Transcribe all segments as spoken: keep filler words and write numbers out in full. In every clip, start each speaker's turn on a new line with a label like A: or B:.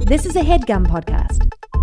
A: This is a HeadGum podcast.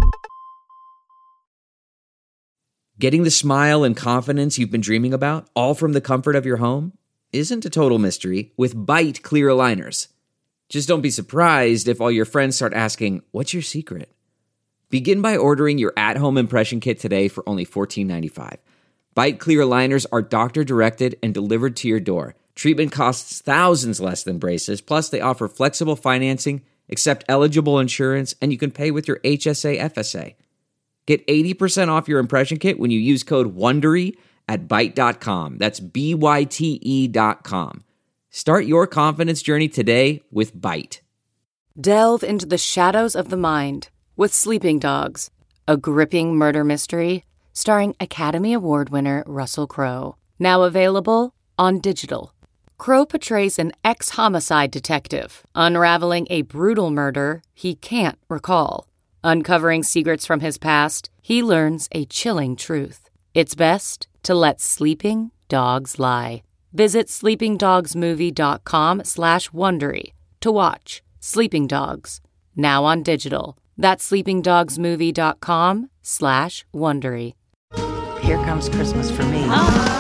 B: Getting the smile and confidence you've been dreaming about, all from the comfort of your home, isn't a total mystery with Byte clear aligners. Just don't be surprised if all your friends start asking, "What's your secret?" Begin by ordering your at-home impression kit today for only fourteen ninety-five. Byte clear aligners are doctor-directed and delivered to your door. Treatment costs thousands less than braces, plus they offer flexible financing, accept eligible insurance, and you can pay with your H S A F S A. Get eighty percent off your impression kit when you use code WONDERY at byte dot com. That's B Y T E dot com. Start your confidence journey today with Byte.
C: Delve into the shadows of the mind with Sleeping Dogs, a gripping murder mystery starring Academy Award winner Russell Crowe. Now available on digital. Crowe portrays an ex-homicide detective unraveling a brutal murder he can't recall. Uncovering secrets from his past, he learns a chilling truth. It's best to let sleeping dogs lie. Visit sleepingdogsmovie.com slash Wondery to watch Sleeping Dogs, now on digital. That's sleepingdogsmovie.com slash Wondery.
D: Here comes Christmas for me.
E: Oh.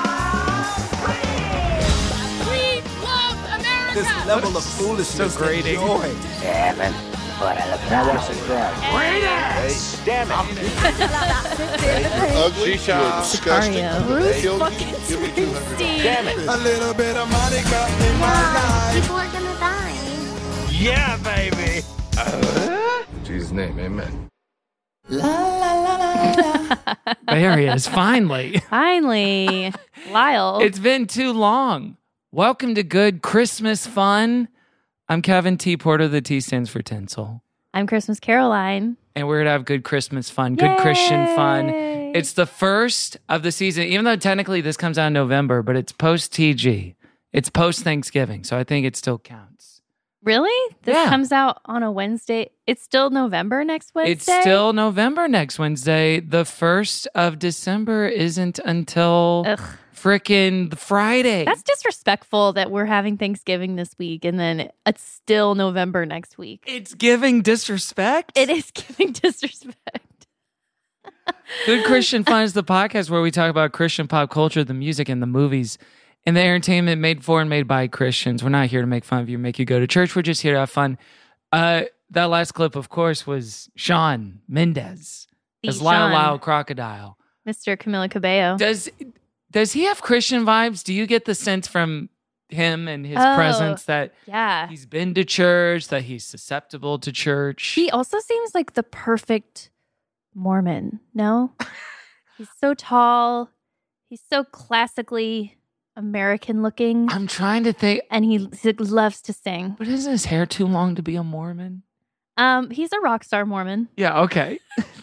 E: This level of foolishness
F: so great.
E: Joy.
F: Damn it. But I look now watch it cry.
E: Great ass!
F: Damn it.
G: Ugly, you're disgusting.
E: Bruce
G: Kill me,
E: fucking
G: give me two hundred.
F: Damn it.
E: A little bit of Monica in my life.
H: People are gonna die.
F: Yeah, baby.
G: Uh, in Jesus' name, amen.
E: La la la la la.
I: There he is, finally.
J: Finally. Lyle.
I: It's been too long. Welcome to Good Christmas Fun. I'm Kevin T. Porter. The T stands for Tinsel.
J: I'm Christmas Caroline.
I: And we're going to have good Christmas fun, good Yay! Christian fun. It's the first of the season, even though technically this comes out in November, but it's post-T G. It's post-Thanksgiving, so I think it still counts.
J: Really? This
I: yeah.
J: comes out on a Wednesday. It's still November next Wednesday?
I: It's still November next Wednesday. The first of December isn't until... Ugh. Frickin' the Friday.
J: That's disrespectful that we're having Thanksgiving this week and then it's still November next week.
I: It's giving disrespect?
J: It is giving disrespect.
I: Good Christian Fun is the podcast where we talk about Christian pop culture, the music, and the movies, and the entertainment made for and made by Christians. We're not here to make fun of you, make you go to church. We're just here to have fun. Uh, that last clip, of course, was Shawn Mendes as Lyle Lyle Crocodile.
J: Mister Camila Cabello.
I: Does... Does he have Christian vibes? Do you get the sense from him and his
J: oh,
I: presence that
J: yeah.
I: he's been to church, that he's susceptible to church?
J: He also seems like the perfect Mormon, no? He's so tall. He's so classically American looking.
I: I'm trying to think.
J: And he, he loves to sing.
I: But isn't his hair too long to be a Mormon?
J: Um, He's a rock star Mormon.
I: Yeah, okay.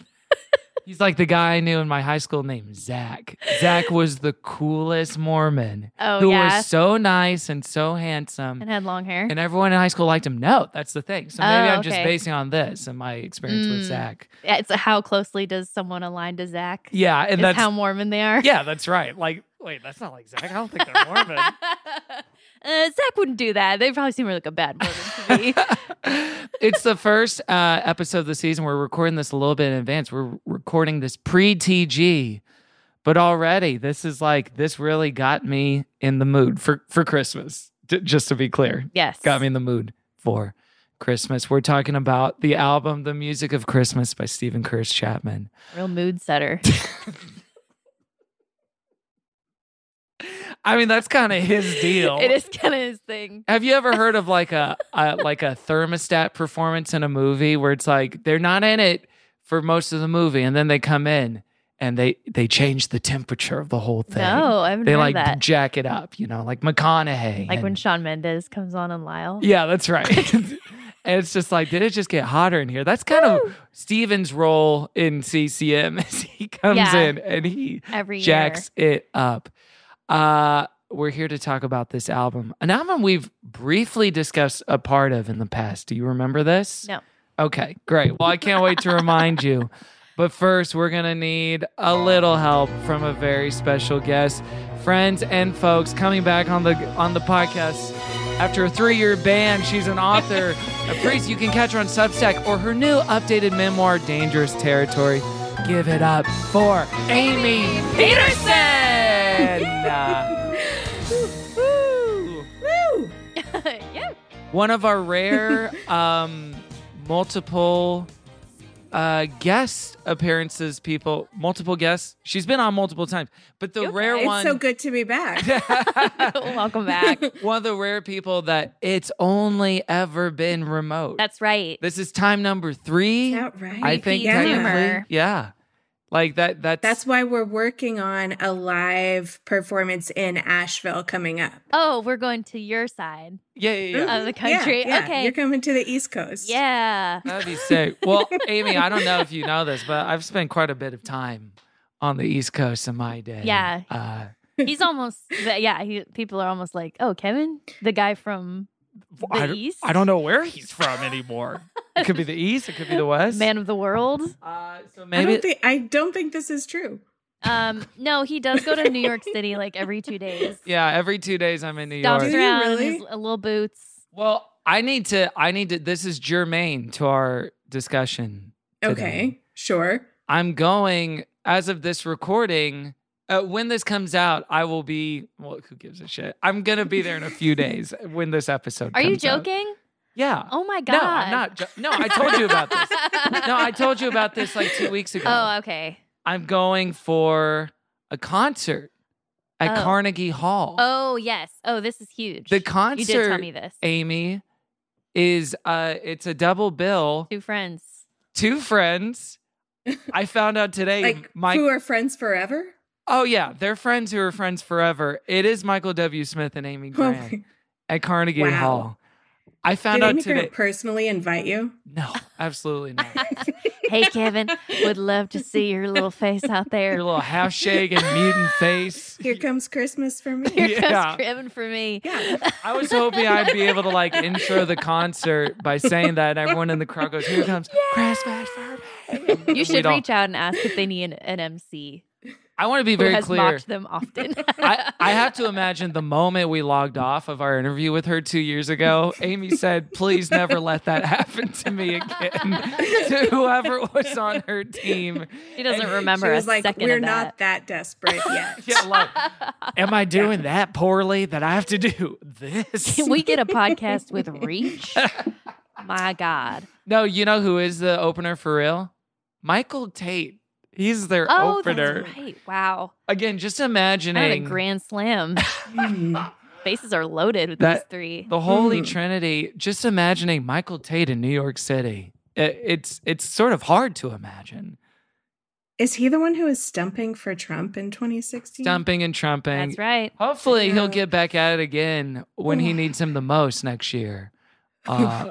I: He's like the guy I knew in my high school named Zach. Zach was the coolest Mormon.
J: Oh,
I: who
J: yeah?
I: was so nice and so handsome.
J: And had long hair.
I: And everyone in high school liked him. No, that's the thing. So maybe
J: oh,
I: I'm
J: okay.
I: just basing on this and my experience
J: mm.
I: with Zach.
J: Yeah, it's how closely does someone align to Zach?
I: Yeah, and
J: is
I: that's
J: how Mormon they are.
I: Yeah, that's right. Like, wait, that's not like Zach. I don't think they're Mormon.
J: Uh, Zach wouldn't do that. They probably seem like a bad Mormon to me.
I: It's the first uh, episode of the season. We're recording this a little bit in advance. We're recording this pre-T G, but already this is like, this really got me in the mood for, for Christmas, D- just to be clear.
J: Yes.
I: Got me in the mood for Christmas. We're talking about the album, The Music of Christmas by Stephen Curtis Chapman.
J: Real mood setter.
I: I mean, that's kind of his deal.
J: It is kind of his thing.
I: Have you ever heard of like a, a like a thermostat performance in a movie where it's like they're not in it for most of the movie, and then they come in and they they change the temperature of the whole thing?
J: No, I haven't
I: they
J: heard
I: like
J: that.
I: jack it up, you know, like McConaughey.
J: Like
I: and,
J: when Shawn Mendes comes on in Lyle.
I: Yeah, that's right. And it's just like, did it just get hotter in here? That's kind Woo! Of Steven's role in C C M as he comes
J: yeah.
I: in and he
J: Every
I: jacks
J: year.
I: it up. Uh, we're here to talk about this album. An album we've briefly discussed a part of in the past. Do you remember this?
J: No.
I: Okay, great. Well, I can't wait to remind you. But first, we're going to need a little help from a very special guest. Friends and folks coming back on the on the podcast. After a three-year ban, she's an author, a priest. You can catch her on Substack or her new updated memoir, Dangerous Territory. Give it up for Amy Peterson! Uh, woo.
J: Woo! Yeah.
I: One of our rare um, multiple uh, guest appearances, people, multiple guests. She's been on multiple times, but the rare
A: It's
I: one.
A: so good to be back.
J: Welcome back.
I: One of the rare people that it's only ever been remote.
J: That's right.
I: This is time number three.
A: Is that right?
I: I think
A: Yeah.
I: technically, yeah, like that. That's
A: That's why we're working on a live performance in Asheville coming up.
J: Oh, we're going to your side
I: yeah, yeah, yeah.
J: of the country.
A: Yeah, yeah.
J: Okay.
A: You're coming to the East Coast.
J: Yeah.
I: That'd be sick. Well, Amy, I don't know if you know this, but I've spent quite a bit of time on the East Coast in my day.
J: Yeah.
I: Uh,
J: He's almost, yeah, he, people are almost like, oh, Kevin, the guy from the
I: I, don't-
J: East?
I: I don't know where he's from anymore. It could be the East. It could be the West.
J: Man of the world.
I: Uh, so
A: I
I: maybe
A: don't think I don't think this is true.
J: Um, no, he does go to New York City like every two days.
I: yeah. Every two days I'm in New
J: Stomps
I: York.
A: you
J: around in
A: really?
J: his uh, little boots.
I: Well, I need to. I need to. This is germane to our discussion today.
A: Okay, sure.
I: I'm going as of this recording. Uh, when this comes out, I will be. Well, who gives a shit? I'm gonna be there in a few days when this episode.
J: Are you
I: comes out.
J: joking?
I: Yeah.
J: Oh my God.
I: No, I'm not. Jo- no, I told you about this. No, I told you about this like two weeks ago.
J: Oh, okay.
I: I'm going for a concert at
J: Oh.
I: Carnegie Hall.
J: Oh, yes. Oh, this is huge.
I: The concert,
J: You did tell me this.
I: Amy, is uh, it's a double bill.
J: Two friends.
I: Two friends. I found out today.
A: Like
I: Mike.
A: who are friends forever?
I: Oh yeah, they're friends who are friends forever. It is Michael W. Smith and Amy Grant at Carnegie
A: Wow.
I: Hall. I found
A: Did
I: out
A: Amy
I: today.
A: Grant personally invite you?
I: No, absolutely not.
J: Hey, Kevin, would love to see your little face out there.
I: Your little half shaken mutant face.
A: Here comes Christmas for me.
J: Here
I: Yeah.
J: comes Kevin for me.
A: Yeah.
I: I was hoping I'd be able to like intro the concert by saying that, and everyone in the crowd goes, "Here comes Christmas for me."
J: You
I: We
J: should
I: don't-
J: reach out and ask if they need an, an M C
I: I want to be
J: who
I: very
J: has
I: clear.
J: mocked them often.
I: I, I have to imagine the moment we logged off of our interview with her two years ago, Amy said, please never let that happen to me again. To whoever was on her team.
J: She doesn't
I: And
J: remember
A: She
J: a
A: was like,
J: second
A: we're
J: of
A: not
J: that.
A: that desperate yet.
I: Yeah, like, am I doing that poorly that I have to do this?
J: Can we get a podcast with reach? My God.
I: No, you know who is the opener for real? Michael Tate. He's their
J: Oh,
I: opener.
J: that's right. Wow.
I: Again, just
J: Not a
I: imagining
J: grand slam.
A: Hmm.
J: Bases are loaded with
I: That-
J: these three.
I: the Holy
A: Mhm.
I: Trinity. Just imagining Michael Tate in New York City. It, it's it's sort of hard to imagine.
A: Is he the one who was stumping for Trump in twenty sixteen?
I: Stumping and trumping.
J: That's right.
I: Hopefully, he'll
A: Yeah.
I: get back at it again when he needs him the most next year. Uh,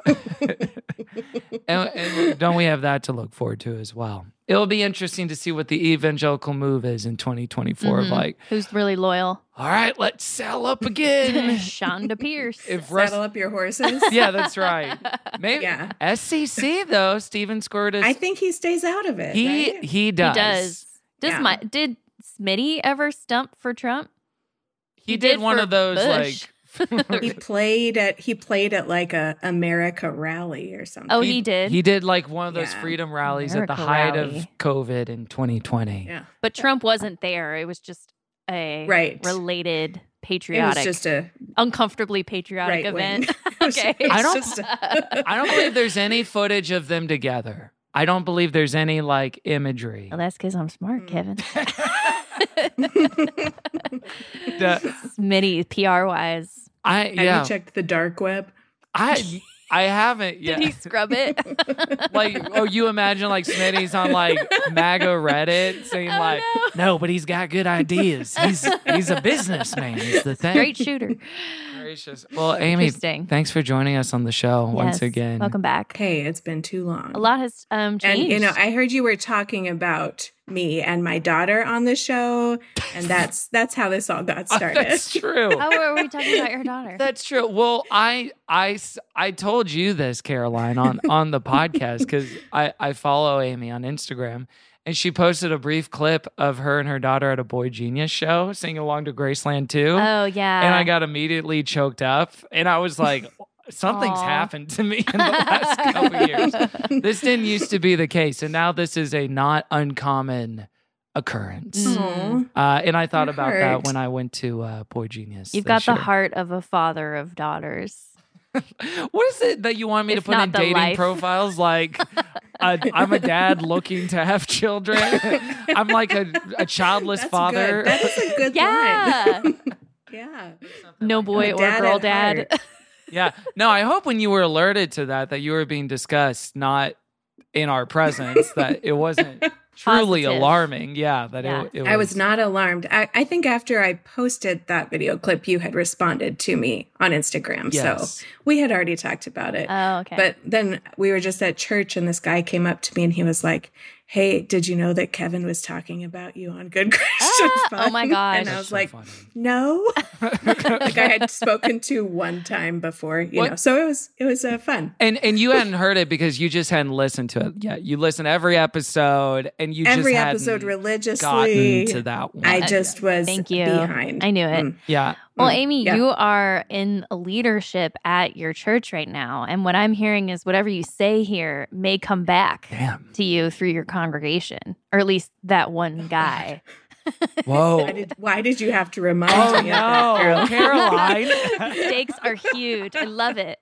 I: and, and don't we have that to look forward to as well? It'll be interesting to see what the evangelical move is in twenty twenty-four. Of
J: Mhm.
I: like,
J: Who's really loyal?
I: all right, let's sell up again.
J: Shonda Pierce.
I: if Russ,
A: Saddle up your horses.
I: yeah, that's right. Maybe
A: Yeah.
I: S C C though. Steven Squirtus.
A: I think he stays out of it.
I: he
A: right?
I: he does.
J: He does. Does
A: Yeah.
J: my did Smitty ever stump for Trump?
I: He
J: He
I: did
J: did
I: one
J: for
I: of those
J: Bush.
I: like.
A: He played at he played at like a America rally or something.
J: Oh, he did.
I: He did like one of those
A: Yeah.
I: freedom rallies at the
J: America
I: height
J: rally.
I: of COVID in twenty twenty.
A: Yeah.
J: But Trump wasn't there. It was just a
A: Right.
J: related
A: It
J: patriotic,
A: was just a
J: uncomfortably patriotic
A: right wing.
J: event.
A: It was-
J: Okay.
A: it was
I: I don't-
A: just a-
I: I don't believe there's any footage of them together. I don't believe there's any like imagery.
J: Well, that's because I'm smart, Kevin.
I: The-
J: Smitty, P R wise.
I: I
A: Have
I: yeah.
A: you checked the dark web?
I: I I haven't yet.
J: Did he scrub it?
I: Like, oh, you imagine like Smitty's on like MAGA Reddit saying
J: Oh,
I: like,
J: no.
I: no, but he's got good ideas. He's he's a businessman. Is the thing.
J: Great shooter.
I: Gracious. Well, Amy,
J: Interesting.
I: thanks for joining us on the show once
J: Yes.
I: again.
J: Welcome back.
A: Hey, it's been too long.
J: A lot has um,
A: And
J: changed.
A: you know, I heard you were talking about me and my daughter on the show, and that's that's how this all got started.
I: That's true.
J: oh, are we talking about your daughter?
I: That's true. Well, I, I, s- I told you this, Caroline, on, on the podcast because I, I follow Amy on Instagram. and she posted a brief clip of her and her daughter at a Boy Genius show singing along to Graceland two.
J: Oh, yeah.
I: And I got immediately choked up. And I was like, something's
J: Aw.
I: happened to me in the last couple years. This didn't used to be the case. And now this is a not uncommon occurrence.
J: Mm.
A: Aw.
I: Uh, and I thought
A: That
I: about that
A: hurt.
I: when I went to uh, Boy Genius.
J: You've
I: this
J: got the
I: year.
J: heart of a father of daughters.
I: What is it that you want me
J: If
I: to put
J: not
I: in
J: the
I: dating
J: life.
I: profiles? Like, uh, I'm a dad looking to have children. I'm like a, a childless
A: That's
I: father.
A: good. That is a good
J: Yeah.
A: line. Yeah.
J: No boy
A: A
J: or
A: dad
J: girl
A: at
J: dad.
A: heart.
I: Yeah. No, I hope when you were alerted to that, that you were being discussed, not in our presence, that it wasn't truly
J: Positive.
I: alarming. Yeah. That
J: Yeah.
I: It, it was.
A: I was not alarmed. I, I think after I posted that video clip, you had responded to me on Instagram.
I: Yes.
A: So we had already talked about it.
J: Oh, okay.
A: But then we were just at church and this guy came up to me and he was like, hey, did you know that Kevin was talking about you on Good Christian
J: Ah,
A: Fun?
J: oh my gosh.
A: And I
I: That's
A: was
I: so
A: like,
I: funny.
A: no. Like I had spoken to one time before, you
I: What?
A: know. So it was it was uh, fun.
I: And and you hadn't heard it because you just hadn't listened to it yet. You listened to every episode, and you
A: Every
I: just
A: episode
I: hadn't
A: religiously.
I: gotten to that one.
A: I just was
J: Thank you.
A: behind.
J: I knew it.
A: Mm.
I: yeah.
J: Well,
A: Mm,
J: Amy,
A: yeah.
J: you are in leadership at your church right now. And what I'm hearing is whatever you say here may come back
I: Damn.
J: to you through your congregation, or at least that one guy.
I: Whoa.
A: Why did, why did you have to remind
I: Oh
A: me of that,
I: no,
A: Caroline?
I: Caroline.
J: Stakes are huge. I love it.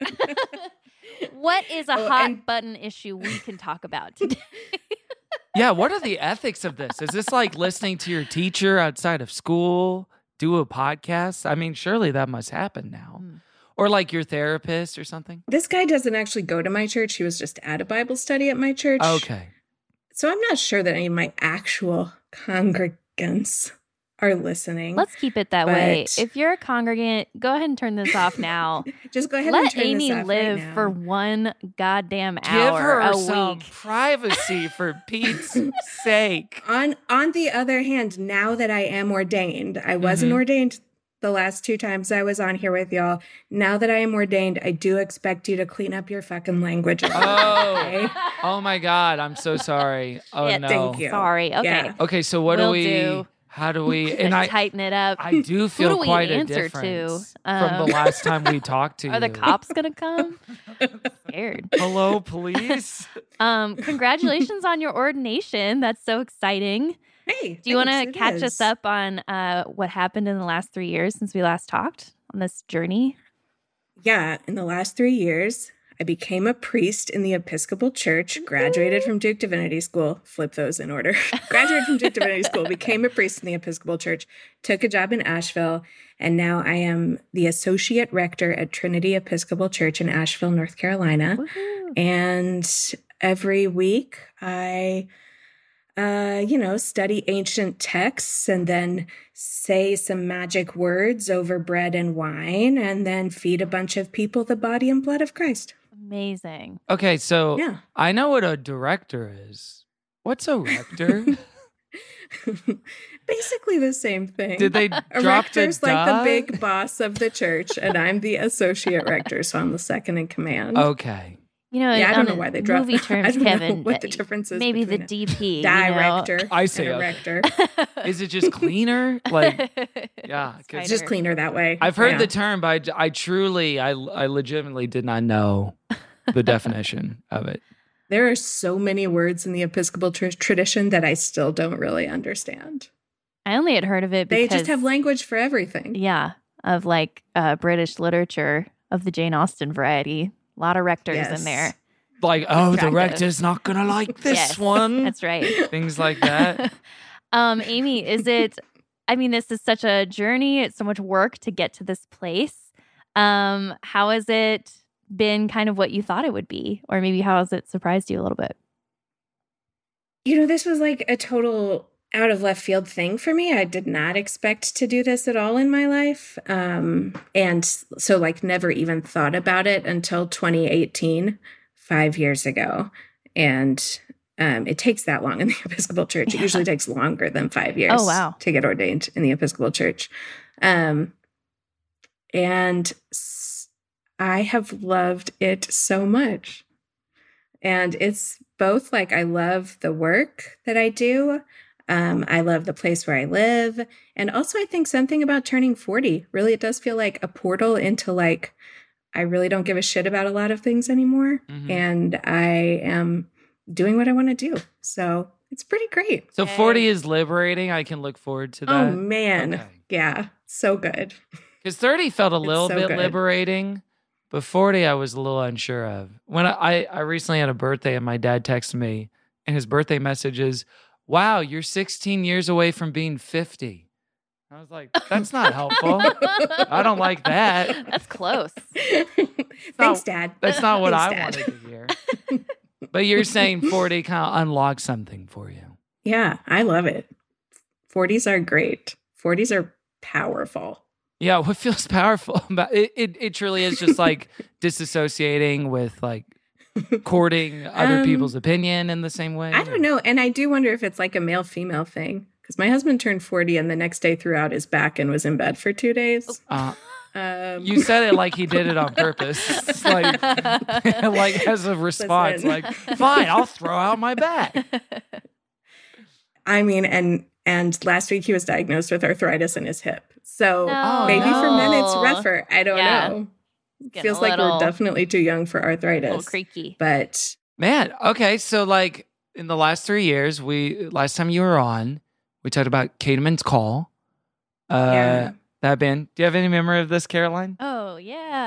J: What is a
A: Oh,
J: hot
A: and-
J: button issue we can talk about today?
I: Yeah, what are the ethics of this? Is this like listening to your teacher outside of school, do a podcast? I mean, surely that must happen now.
J: Hmm.
I: Or like your therapist or something?
A: This guy doesn't actually go to my church. He was just at a Bible study at my church.
I: Okay.
A: So I'm not sure that any of my actual congregants are listening.
J: Let's keep it that way.
A: But-
J: If you're a congregant, go ahead and turn this off now.
A: Just go ahead and
J: Let
A: turn
J: Amy
A: this off
J: live
A: right now.
J: for one goddamn
I: Give
J: hour
I: her
J: a
I: some
J: week.
I: privacy for Pete's sake.
A: On on the other hand, now that I am ordained, I wasn't
I: Mhm.
A: ordained the last two times I was on here with y'all. Now that I am ordained, I do expect you to clean up your fucking language. a little bit,
I: Oh.
A: okay?
I: Oh my God, I'm so sorry. Oh
J: Yeah,
I: no.
A: thank you.
J: Sorry. Okay.
A: Yeah.
I: Okay, so what
J: Will
I: do we
J: do.
I: how do we and I
J: tighten it up.
I: I do feel
J: do we
I: quite a
J: answer to?
I: difference
J: Um,
I: from the last time we talked to you.
J: Are the cops gonna come? Scared.
I: Hello, police.
J: Um, congratulations on your ordination. That's so exciting.
A: Hey,
J: Do you want to
A: thanks, it
J: catch
A: is.
J: us up on uh, what happened in the last three years since we last talked on this journey?
A: Yeah, in the last three years, I became a priest in the Episcopal Church, graduated from Duke Divinity School, flip those in order, graduated from Duke Divinity School, became a priest in the Episcopal Church, took a job in Asheville, and now I am the associate rector at Trinity Episcopal Church in Asheville, North Carolina.
J: Woohoo.
A: And every week I, uh, you know, study ancient texts and then say some magic words over bread and wine and then feed a bunch of people the body and blood of Christ.
J: Amazing.
I: Okay, so
A: Yeah.
I: I know what a director is. What's a rector?
A: Basically the same thing.
I: Did they
A: A
I: drop the
A: rector's like the
I: duh?
A: big boss of the church, and I'm the associate rector, so I'm the second in command.
I: Okay.
J: You know,
A: Yeah, I
J: on
A: don't know
J: a
A: why they dropped
J: movie
A: that.
J: terms,
A: I don't know
J: Kevin.
A: what the
J: uh,
A: difference is
J: Maybe the
A: between
J: D P. you know?
A: director
I: I see,
A: and a
I: okay.
A: rector.
I: Is it just cleaner? Like, yeah. 'cause
A: It's just cleaner that way.
I: I've heard
A: Yeah.
I: the term, but I, I truly, I, I legitimately did not know the definition of it.
A: There are so many words in the Episcopal tr- tradition that I still don't really understand.
J: I only had heard of it
A: They
J: because
A: just have language for everything.
J: yeah, of like uh, British literature of the Jane Austen variety. A lot of rectors
A: Yes.
J: in there.
I: Like, oh, the
J: Attractive.
I: rector's not going to like this
J: Yes,
I: one.
J: That's right.
I: Things like that.
J: um, Amy, is it? I mean, this is such a journey. It's so much work to get to this place. Um, how has it been? Kind of what you thought it would be, or maybe how has it surprised you a little bit?
A: You know, this was like a total out of left field thing for me. I did not expect to do this at all in my life. Um, and so like never even thought about it until twenty eighteen, five years ago. And um, it takes that long in the Episcopal Church. It
J: Yeah.
A: usually takes longer than five years
J: Oh, wow.
A: to get ordained in the Episcopal Church. Um, and s- I have loved it so much. And it's both like I love the work that I do. Um, I love the place where I live. And also I think something about turning forty, really, it does feel like a portal into like, I really don't give a shit about a lot of things anymore.
I: Mhm.
A: And I am doing what I want to do. So it's pretty great.
I: So forty is liberating. I can look forward to that.
A: Oh, man.
I: Okay.
A: Yeah. So good.
I: Because thirty felt a
A: It's
I: little
A: so
I: bit
A: good.
I: liberating, but forty I was a little unsure of. When I, I, I recently had a birthday and my dad texted me, and his birthday message is, wow, you're sixteen years away from being fifty. I was like, that's not helpful. I don't like that.
J: That's close.
A: Thanks,
I: not-
A: Dad.
I: That's not what I
A: Thanks, Dad.
I: wanted to hear. But you're saying forty kind of unlocks something for you.
A: Yeah, I love it. forties are great. forties are powerful.
I: Yeah, what feels powerful about it, it, it truly is just like disassociating with like courting other
A: Um,
I: people's opinion in the same way.
A: I don't know. And I do wonder if it's like a male female thing. Because my husband turned forty and the next day threw out his back and was in bed for two days.
I: Uh,
A: Um,
I: you said it like he did it on purpose. It's like, like as a response,
A: Listen.
I: like, fine, I'll throw out my back.
A: I mean, and and last week he was diagnosed with arthritis in his hip. So
J: No.
A: maybe for men it's
J: No.
A: rougher. I don't
J: Yeah.
A: know.
J: Getting
A: Feels
J: a
A: like
J: little-
A: we're definitely too young for
J: A little
A: arthritis.
J: creaky.
A: But
I: Man, okay, so like in the last three years, we last time you were on, we talked about Caedmon's Call. Uh,
A: Yeah.
I: That band. Do you have any memory of this, Caroline?
J: Oh, yeah.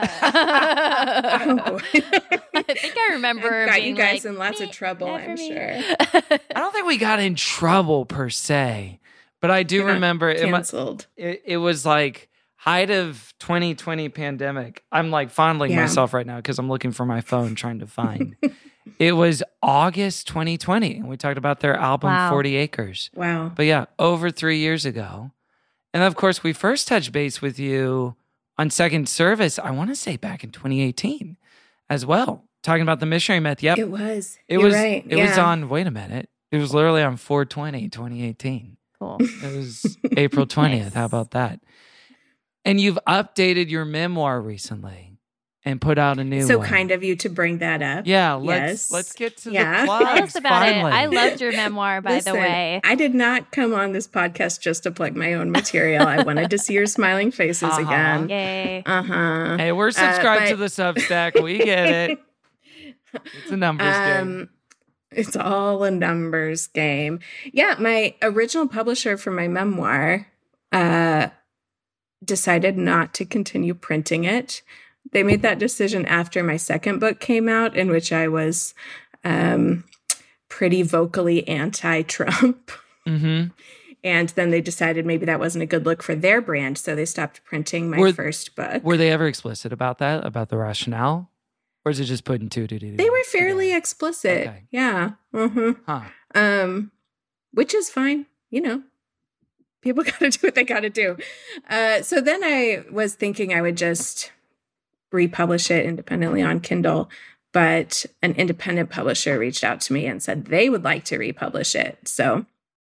A: oh boy.
J: I think I remember
A: Got
J: being
A: you guys
J: like,
A: in lots of
J: "Me,
A: trouble,
J: not for
A: I'm
J: me."
A: sure.
I: I don't think we got in trouble per se, but I do
A: You're not
I: remember it, mu-
A: canceled.
I: it. It was like height of twenty twenty pandemic. I'm like fondling
A: Yeah.
I: myself right now because I'm looking for my phone trying to find. It was August twenty twenty, and we talked about their album
J: Wow.
I: forty acres.
A: Wow.
I: But yeah, over three years ago. And of course, we first touched base with you on Second Service, I want to say back in twenty eighteen as well, talking about the missionary myth. Yep.
A: It was.
I: It
A: You're
I: was
A: right.
I: It was
A: Yeah.
I: on, wait a minute. It was literally on four twenty, twenty eighteen.
J: Cool.
I: It was April twentieth.
J: Nice.
I: How about that? And you've updated your memoir recently and put out a new
A: So
I: one.
A: kind of you to bring that up.
I: Yeah, let's
A: Yes.
I: let's get to
A: Yeah.
I: the plugs.
J: Tell us about
I: finally.
J: it. I loved your memoir, by
A: Listen,
J: the way.
A: I did not come on this podcast just to plug my own material. I wanted to see your smiling faces
I: Uh-huh.
A: again.
J: Yay.
A: Uh huh.
I: Hey, we're subscribed
A: but-
I: to the Substack. We get it. It's a numbers game.
A: Um, it's all a numbers game. Yeah, my original publisher for my memoir uh, decided not to continue printing it. They made that decision after my second book came out, in which I was um, pretty vocally anti-Trump.
I: Mm-hmm.
A: And then they decided maybe that wasn't a good look for their brand, so they stopped printing my
I: Were-
A: first book.
I: Were they ever explicit about that, about the rationale? Or is it just putting two, two, two?
A: They were fairly
I: together?
A: explicit.
I: Okay.
A: Yeah. Mm-hmm.
I: Huh.
A: Um, which is fine, you know. People got to do what they got to do. Uh, so then I was thinking I would just republish it independently on Kindle, but an independent publisher reached out to me and said they would like to republish it. So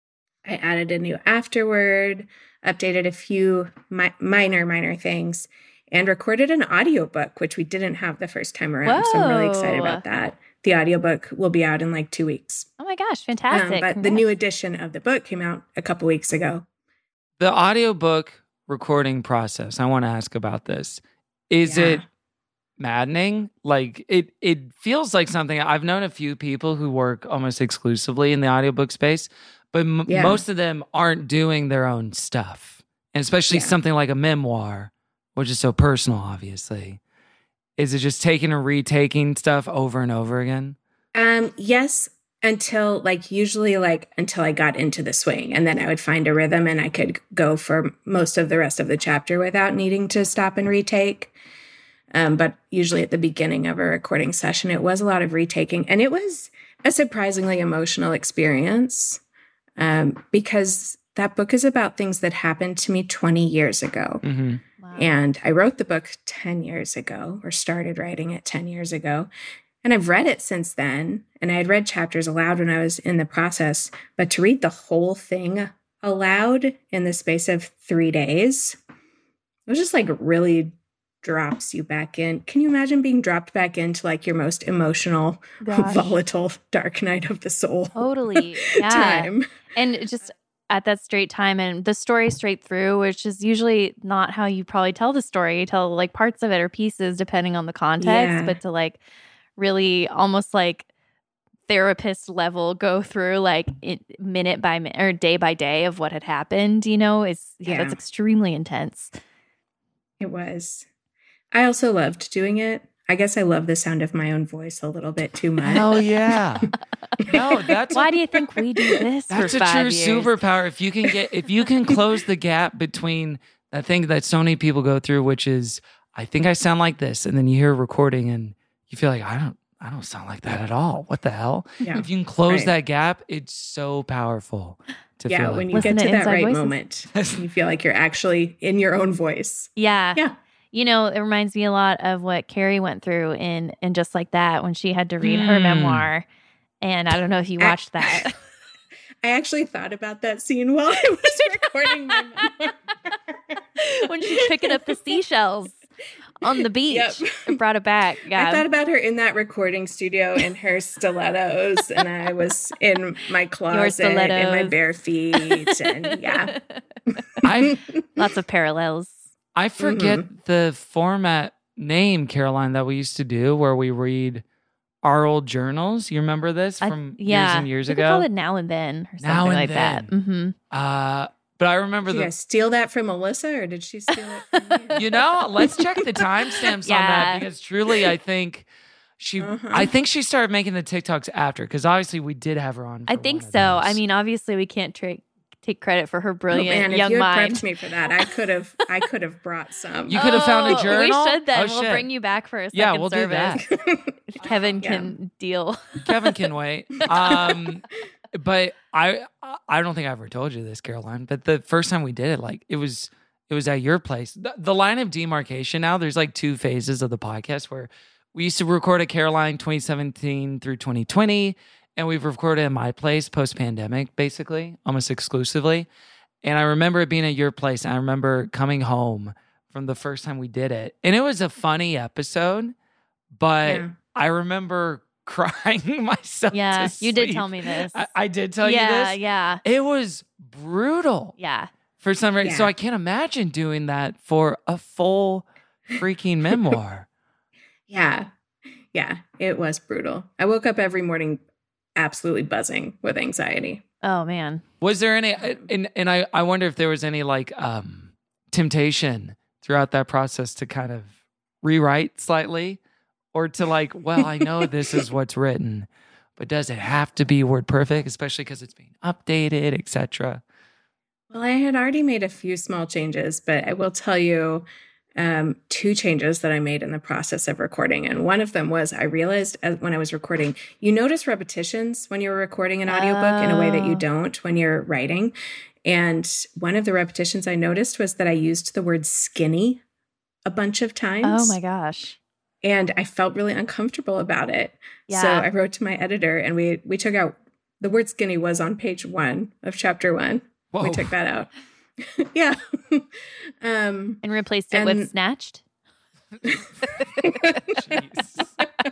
A: I added a new afterword, updated a few mi- minor, minor things, and recorded an audiobook, which we didn't have the first time around. So I'm really excited
J: Whoa.
A: about that. The audiobook will be out in like two weeks.
J: Oh my gosh,
A: Um,
J: fantastic.
A: but the
J: Congrats.
A: new edition of the book came out a couple weeks ago.
I: The audiobook recording process, I want to ask about this. Is
A: Yeah.
I: it maddening? Like it it feels like something I've known a few people who work almost exclusively in the audiobook space, but m-
A: Yeah.
I: most of them aren't doing their own stuff. And especially
A: Yeah.
I: something like a memoir, which is so personal, obviously. Is it just taking and retaking stuff over and over again?
A: Um, yes, until like usually like until I got into the swing, and then I would find a rhythm and I could go for most of the rest of the chapter without needing to stop and retake. Um, but usually at the beginning of a recording session, it was a lot of retaking, and it was a surprisingly emotional experience um, because that book is about things that happened to me twenty years ago.
I: Mm-hmm.
J: Wow.
A: And I wrote the book ten years ago, or started writing it ten years ago. And I've read it since then. And I had read chapters aloud when I was in the process. But to read the whole thing aloud in the space of three days, it was just like really drops you back in. Can you imagine being dropped back into like your most emotional,
J: Gosh.
A: volatile, dark night of the soul
J: Totally. Yeah.
A: time?
J: And it just at that straight time and the story straight through, which is usually not how you probably tell the story. You tell like parts of it or pieces depending on the context,
A: Yeah.
J: but to like really almost like therapist level go through like it, minute by minute or day by day of what had happened, you know, is yeah,
A: Yeah.
J: that's extremely intense.
A: It was. I also loved doing it. I guess I love the sound of my own voice a little bit too much.
I: Hell yeah. No, that's
J: Why
I: a,
J: do you think we do this
I: that's
J: for
I: a
J: five
I: true
J: years?
I: superpower. If you can get if you can close the gap between that thing that so many people go through, which is I think I sound like this, and then you hear a recording and you feel like I don't I don't sound like that at all. What the hell?
A: Yeah.
I: If you can close
A: Right.
I: that gap, it's so powerful to
A: Yeah,
I: feel
A: when
I: like
A: you
J: Listen
A: get
J: to
A: to that
J: Inside
A: right
J: Voices.
A: moment, you feel like you're actually in your own voice.
J: Yeah.
A: Yeah.
J: You know, it reminds me a lot of what Carrie went through in in Just Like That when she had to read her
I: Mm.
J: memoir. And I don't know if you
A: I-
J: watched that.
A: I actually thought about that scene while I was recording my memoir.
J: When she's picking up the seashells on the beach.
A: Yep.
J: It brought it back. Yeah.
A: I thought about her in that recording studio in her stilettos, and I was in my closet in my
J: stilettos.
A: bare feet, and yeah,
I: I
J: Lots of parallels.
I: I forget
A: Mm-hmm.
I: the format name, Caroline, that we used to do where we read our old journals. You remember this
J: I-
I: from
J: yeah.
I: years and years
J: I think
I: ago?
J: they called it Now and Then or something
I: Now and
J: like that.
I: Then.
J: Mm-hmm.
I: Uh, but I remember
A: did you
I: the
A: guys steal that from Melissa, or did she steal it from you?
I: you know, let's check the timestamps on that
J: Yeah.
I: because truly, I think she,
A: Uh-huh.
I: I think she started making the TikToks after because obviously we did have her on.
J: I
I: for
J: think
I: one of
J: so. I
I: those.
J: mean, obviously, we can't tra- take credit for her
A: Oh,
J: brilliant
A: man, if
J: young
A: you had
J: mind.
A: prepped me for that, I could have. I could have brought some.
I: You could have found a
J: Oh,
I: journal?
J: We should then.
I: Oh,
J: we'll
I: shit.
J: bring you back for a second
I: Yeah, we'll do
J: service. If Kevin
A: Yeah.
J: can deal.
I: Kevin can wait. Um, but I, I don't think I ever told you this, Caroline. But the first time we did it, like it was, it was at your place. The, the line of demarcation now. There's like two phases of the podcast where we used to record at Caroline twenty seventeen through twenty twenty, and we've recorded at my place post pandemic, basically, almost exclusively. And I remember it being at your place. And I remember coming home from the first time we did it, and it was a funny episode. But
A: Yeah.
I: I remember crying myself.
J: Yeah,
I: to
J: you did
I: sleep.
J: tell me this.
I: I, I did tell
J: yeah,
I: you this.
J: yeah,
I: It was brutal
J: yeah.
I: for some reason. So
A: Yeah.
I: I can't imagine doing that for a full freaking memoir.
A: Yeah, yeah, it was brutal. I woke up every morning absolutely buzzing with anxiety.
J: Oh man.
I: Was there any? And and I I wonder if there was any like um temptation throughout that process to kind of rewrite slightly, or to like, well, I know this is what's written, but does it have to be word perfect, especially because it's being updated, et cetera?
A: Well, I had already made a few small changes, but I will tell you um, two changes that I made in the process of recording. And one of them was I realized as, when I was recording, you notice repetitions when you're recording an audiobook in a way that you
J: Oh.
A: don't when you're writing. And one of the repetitions I noticed was that I used the word skinny a bunch of times.
J: Oh my gosh.
A: And I felt really uncomfortable about it. So
J: Yeah.
A: I wrote to my editor and we we took out the word skinny was on page one of chapter one.
I: Whoa.
A: We took that out. yeah. um,
J: And replaced it
A: And-
J: with snatched.
I: Jeez.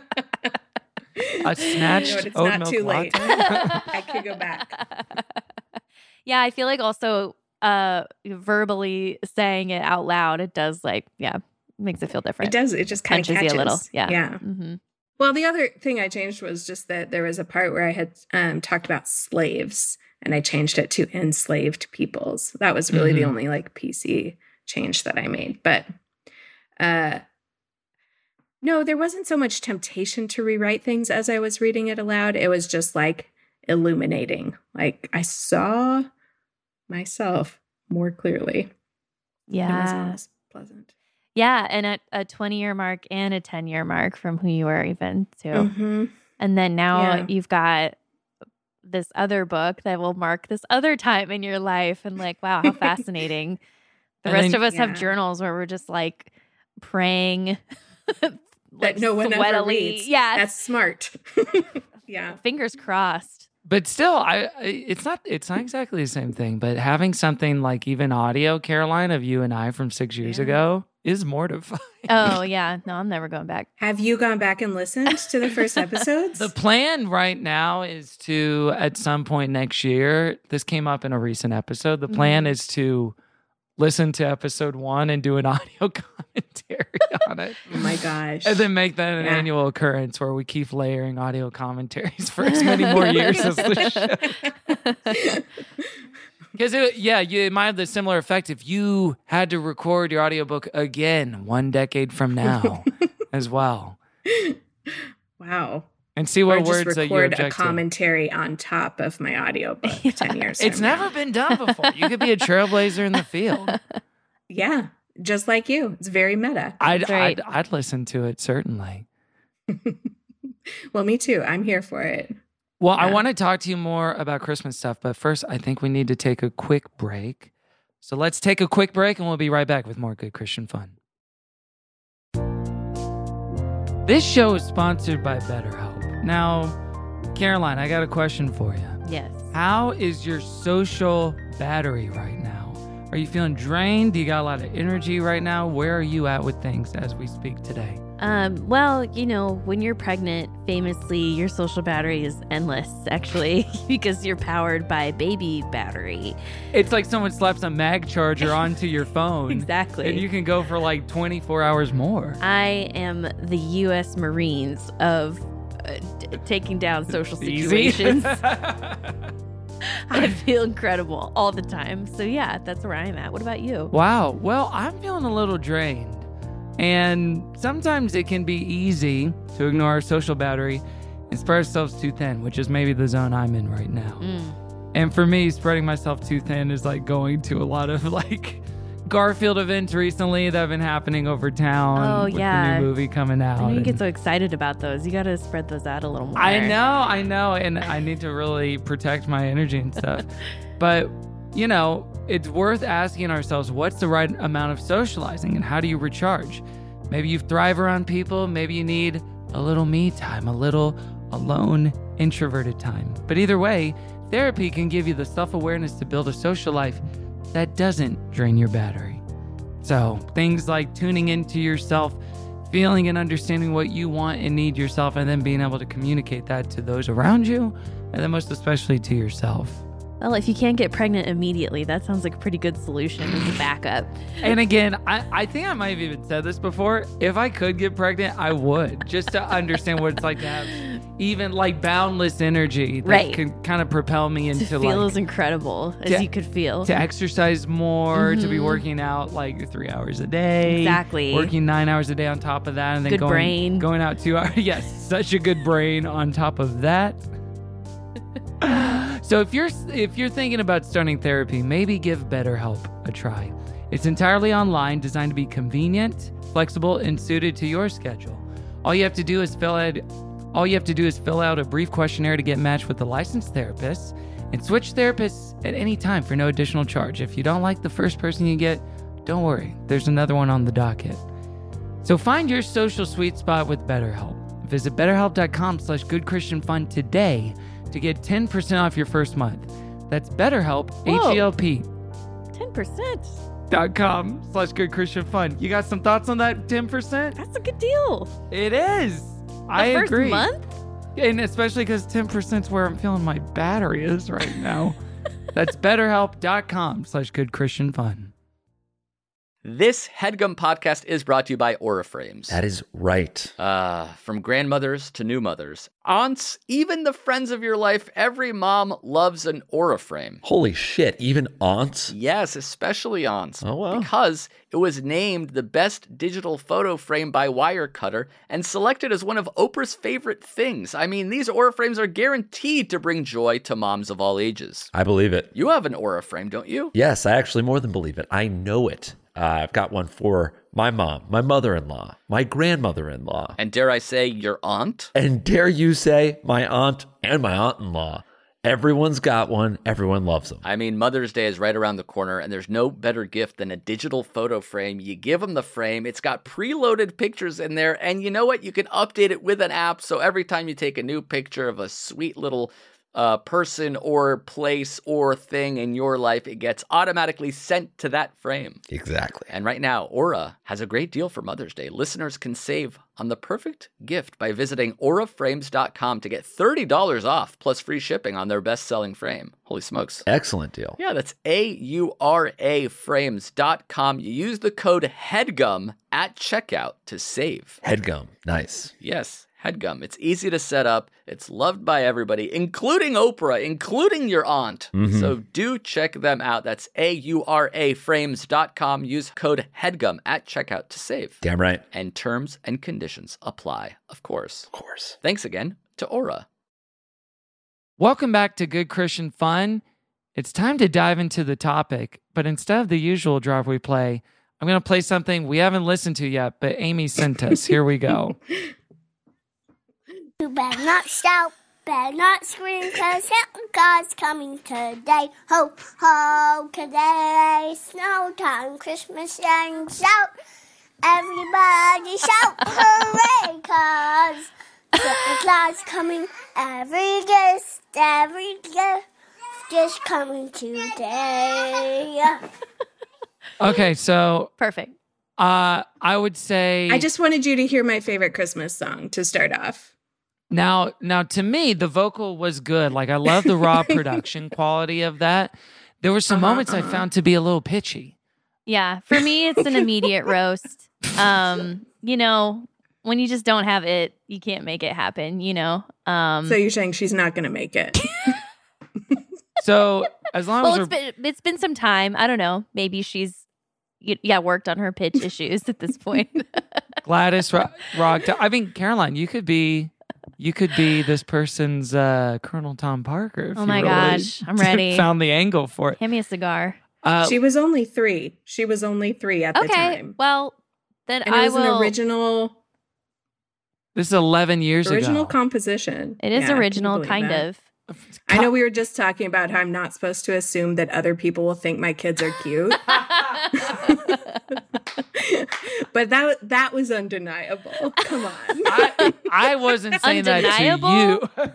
I: A snatched
A: You know what, it's
I: oat
A: not
I: milk
A: too late.
I: latte?
A: I could go back.
J: Yeah, I feel like also uh verbally saying it out loud, it does like, yeah, makes it feel different.
A: It does. It just kind of
J: Punches
A: catches
J: you a little. Yeah.
A: Yeah.
J: hmm
A: Well, the other thing I changed was just that there was a part where I had um, talked about slaves, and I changed it to enslaved peoples. That was really the
I: Mhm.
A: only like P C change that I made. But uh, no, there wasn't so much temptation to rewrite things as I was reading it aloud. It was just like illuminating. Like I saw myself more clearly. It was
J: Yeah.
A: almost pleasant.
J: Yeah. And at a twenty year mark and a ten year mark from who you were even too.
A: Mhm.
J: And then now
A: Yeah.
J: you've got this other book that will mark this other time in your life. And like, wow, how fascinating. The
I: And
J: rest
I: then-
J: of us
A: Yeah.
J: have journals where we're just like praying.
A: That
J: like
A: no one ever
J: sweatily.
A: reads.
J: Yeah.
A: That's smart. yeah.
J: Fingers crossed.
I: But still, I I- it's not it's not exactly the same thing. But having something like even audio, Caroline, of you and I from six years
A: Yeah.
I: ago, is mortifying.
J: Oh, yeah. No, I'm never going back.
A: Have you gone back and listened to the first episodes?
I: The plan right now is to, at some point next year, this came up in a recent episode. The plan
A: Mhm.
I: is to listen to episode one and do an audio commentary on it.
A: Oh my gosh.
I: And then make that an
A: Yeah.
I: annual occurrence where we keep layering audio commentaries for as many more years as the show. Because, yeah, you, it might have the similar effect if you had to record your audiobook again one decade from now as well.
A: Wow.
I: And see
A: Or
I: what
A: just
I: words that you
A: record a
I: object to.
A: commentary on top of my audiobook ten years
I: It's
A: from
I: never
A: now.
I: been done before. You could be a trailblazer in the field.
A: Yeah, just like you. It's very meta.
I: I'd,
J: That's right.
I: I'd, I'd listen to it, certainly.
A: Well, me too. I'm here for it.
I: Well, I
A: Yeah.
I: want to talk to you more about Christmas stuff, but first, I think we need to take a quick break. So let's take a quick break, and we'll be right back with more Good Christian Fun. This show is sponsored by BetterHelp. Now, Caroline, I got a question for you.
J: Yes.
I: How is your social battery right now? Are you feeling drained? Do you got a lot of energy right now? Where are you at with things as we speak today?
J: Um, well, you know, when you're pregnant, famously, your social battery is endless, actually, because you're powered by baby battery.
I: It's like someone slaps a mag charger onto your phone.
J: Exactly.
I: And you can go for like twenty-four hours more.
J: I am the U S Marines of uh, d- taking down social
I: Easy.
J: situations. I feel incredible all the time. So, yeah, that's where I'm at. What about you?
I: Wow. Well, I'm feeling a little drained. And sometimes it can be easy to ignore our social battery and spread ourselves too thin, which is maybe the zone I'm in right now.
J: Mm.
I: And for me, spreading myself too thin is like going to a lot of like Garfield events recently that have been happening over town.
J: Oh,
I: with
J: yeah.
I: the new movie coming out.
J: I know you
I: and-
J: get so excited about those. You got to spread those out a little more.
I: I know, I know. And I need to really protect my energy and stuff. But, you know, it's worth asking ourselves, what's the right amount of socializing and how do you recharge? Maybe you thrive around people. Maybe you need a little me time, a little alone, introverted time. But either way, therapy can give you the self-awareness to build a social life that doesn't drain your battery. So things like tuning into yourself, feeling and understanding what you want and need yourself, and then being able to communicate that to those around you, and then most especially to yourself.
J: Well, if you can't get pregnant immediately, that sounds like a pretty good solution as a backup.
I: And again, I, I think I might have even said this before. If I could get pregnant, I would, just to understand what it's like to have even like boundless energy that
J: Right.
I: can kind of propel me into
J: to feel
I: like
J: as incredible as
I: to-
J: you could feel.
I: to exercise more, to be
J: Mhm.
I: working out like three hours a day.
J: Exactly.
I: Working nine hours a day on top of that, and then
J: Good
I: going,
J: brain.
I: going out two hours. Yes, such a good brain on top of that. So if you're if you're thinking about starting therapy, maybe give BetterHelp a try. It's entirely online, designed to be convenient, flexible, and suited to your schedule. All you have to do is fill out all you have to do is fill out a brief questionnaire to get matched with a licensed therapist, and switch therapists at any time for no additional charge. If you don't like the first person you get, don't worry. There's another one on the docket. So find your social sweet spot with BetterHelp. Visit betterhelp.com slash goodchristianfun today to get ten percent off your first month. That's BetterHelp,
J: Whoa.
I: H-E-L-P
J: ten percent.
I: dot com slash goodchristianfun. You got some thoughts on that ten percent?
J: That's a good deal.
I: It is.
J: The
I: I
J: first
I: agree.
J: month?
I: And especially because ten percent is where I'm feeling my battery is right now. That's betterhelp.com slash goodchristianfun.
K: This HeadGum podcast is brought to you by Auraframes.
L: That is right.
K: Uh, from grandmothers to new mothers, aunts, even the friends of your life, every mom loves an Auraframe.
L: Holy shit, even aunts?
K: Yes, especially aunts.
L: Oh, wow.
K: Because it was named the best digital photo frame by Wirecutter and selected as one of Oprah's favorite things. I mean, these Auraframes are guaranteed to bring joy to moms of all ages.
L: I believe it.
K: You have an Auraframe, don't you?
L: Yes, I actually more than believe it. I know it. Uh, I've got one for my mom, my mother-in-law, my grandmother-in-law.
K: And dare I say, your aunt?
L: And dare you say, my aunt and my aunt-in-law. Everyone's got one. Everyone loves them.
K: I mean, Mother's Day is right around the corner, and there's no better gift than a digital photo frame. You give them the frame. It's got preloaded pictures in there, and you know what? You can update it with an app, so every time you take a new picture of a sweet little uh, person or place or thing in your life, it gets automatically sent to that frame.
L: Exactly.
K: And right now, Aura has a great deal for Mother's Day. Listeners can save on the perfect gift by visiting aura frames dot com to get thirty dollars off plus free shipping on their best-selling frame. Holy smokes.
L: Excellent deal.
K: Yeah, that's A U R A frames dot com. You use the code HEADGUM at checkout to save.
L: Headgum. Nice.
K: Yes, HEADGUM. It's easy to set up. It's loved by everybody, including Oprah, including your aunt.
L: Mm-hmm.
K: So do check them out. That's A U R A frames dot com. Use code HEADGUM at checkout to save.
L: Damn right.
K: And terms and conditions apply, of course.
L: Of course.
K: Thanks again to Aura.
I: Welcome back to Good Christian Fun. It's time to dive into the topic, but instead of the usual drop we play, I'm going to play something we haven't listened to yet, but Amy sent us. Here we go.
H: You better not shout, better not scream, cause Santa God's coming today. Ho, ho, today, snow time, Christmas, and shout. Everybody shout, hooray, cause Santa Claus coming, every gift, every gift is coming today.
I: Okay, so
J: Perfect.
I: uh, I would say
A: I just wanted you to hear my favorite Christmas song to start off.
I: now, now to me, the vocal was good. Like I love the raw production quality of that. There were some
A: Uh-huh,
I: moments I
A: uh-huh.
I: found to be a little pitchy.
J: Yeah, for me, it's an immediate roast. Um, you know, when you just don't have it, you can't make it happen, you know? Um,
A: So you're saying she's not going to make it?
I: So as long
J: well,
I: as
J: it's
I: we're
J: been, it's been some time. I don't know. Maybe she's, y- yeah, worked on her pitch issues at this point.
I: Gladys Ro- rocked. I mean, Caroline, you could be, you could be this person's uh, Colonel Tom Parker. If
J: Oh
I: you
J: my
I: really
J: gosh, I'm ready.
I: Found the angle for it.
J: Hand me a cigar.
I: Uh,
A: She was only three. She was only three at the
J: Okay,
A: time.
J: well, then
A: And it
J: I
A: was
J: will.
A: an original
I: this is eleven years
A: original
I: ago.
A: composition.
J: It is
A: Yeah, can you
J: original,
A: believe
J: kind
A: that?
J: of.
A: I know we were just talking about how I'm not supposed to assume that other people will think my kids are cute. But that that was undeniable. Come on.
I: I, I wasn't saying that
J: Undeniable?
I: to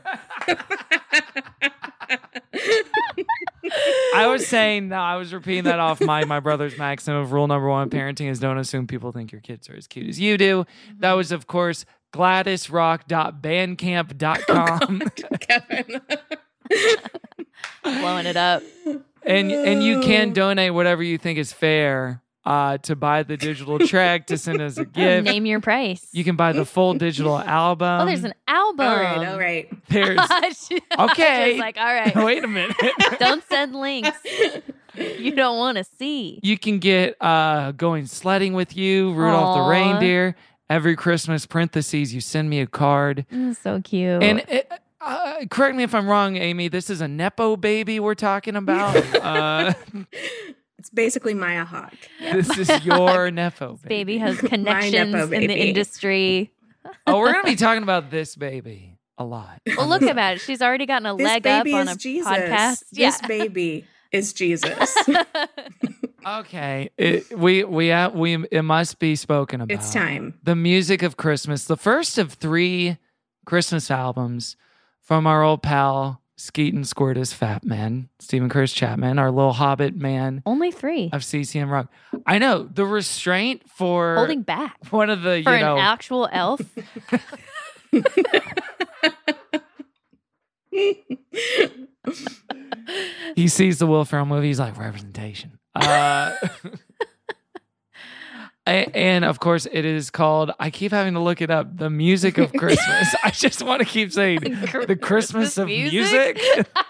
I: you. I was saying, no, I was repeating that off my my brother's maxim of rule number one of parenting is don't assume people think your kids are as cute as you do. That was, of course, gladys rock dot bandcamp dot com.
A: Kevin.
J: Blowing it up.
I: and and you can donate whatever you think is fair uh, to buy the digital track to send as a gift.
J: Name your price.
I: You can buy the full digital album.
J: Oh, there's an album.
A: All right, all right.
I: There's
J: She-
I: okay.
J: She's like, all right.
I: Wait a minute.
J: Don't send links. You don't want to see.
I: You can get uh, Going Sledding with You, Rudolph the
J: Aw.
I: Reindeer. Every Christmas, parentheses, you send me a card.
J: Mm, so cute.
I: And it, uh, correct me if I'm wrong, Amy, this is a Nepo baby we're talking about. uh,
A: It's basically Maya Hawk.
I: this is your Nepo baby.
J: baby has connections
A: Nepo
J: in the
A: baby.
J: industry.
I: Oh, we're going to be talking about this baby a lot.
J: Well, look about it. She's already gotten a
A: This
J: leg up
A: baby
J: on
A: is
J: a
A: Jesus.
J: podcast.
A: This
J: Yeah.
A: baby is Jesus.
I: Okay, it, we we uh, we it must be spoken about.
A: It's time.
I: The music of Christmas, the first of three Christmas albums from our old pal Skeeton Squirtus Fat Man, Stephen Curtis Chapman, our little Hobbit man
J: Only three.
I: of C C M Rock. I know the restraint for
J: Holding back.
I: one of the
J: For
I: you know
J: an actual elf.
I: he sees the Will Ferrell movie. He's like representation. Uh, a- and of course, it is called. I keep having to look it up. The music of Christmas. I just want to keep saying the Christmas of music.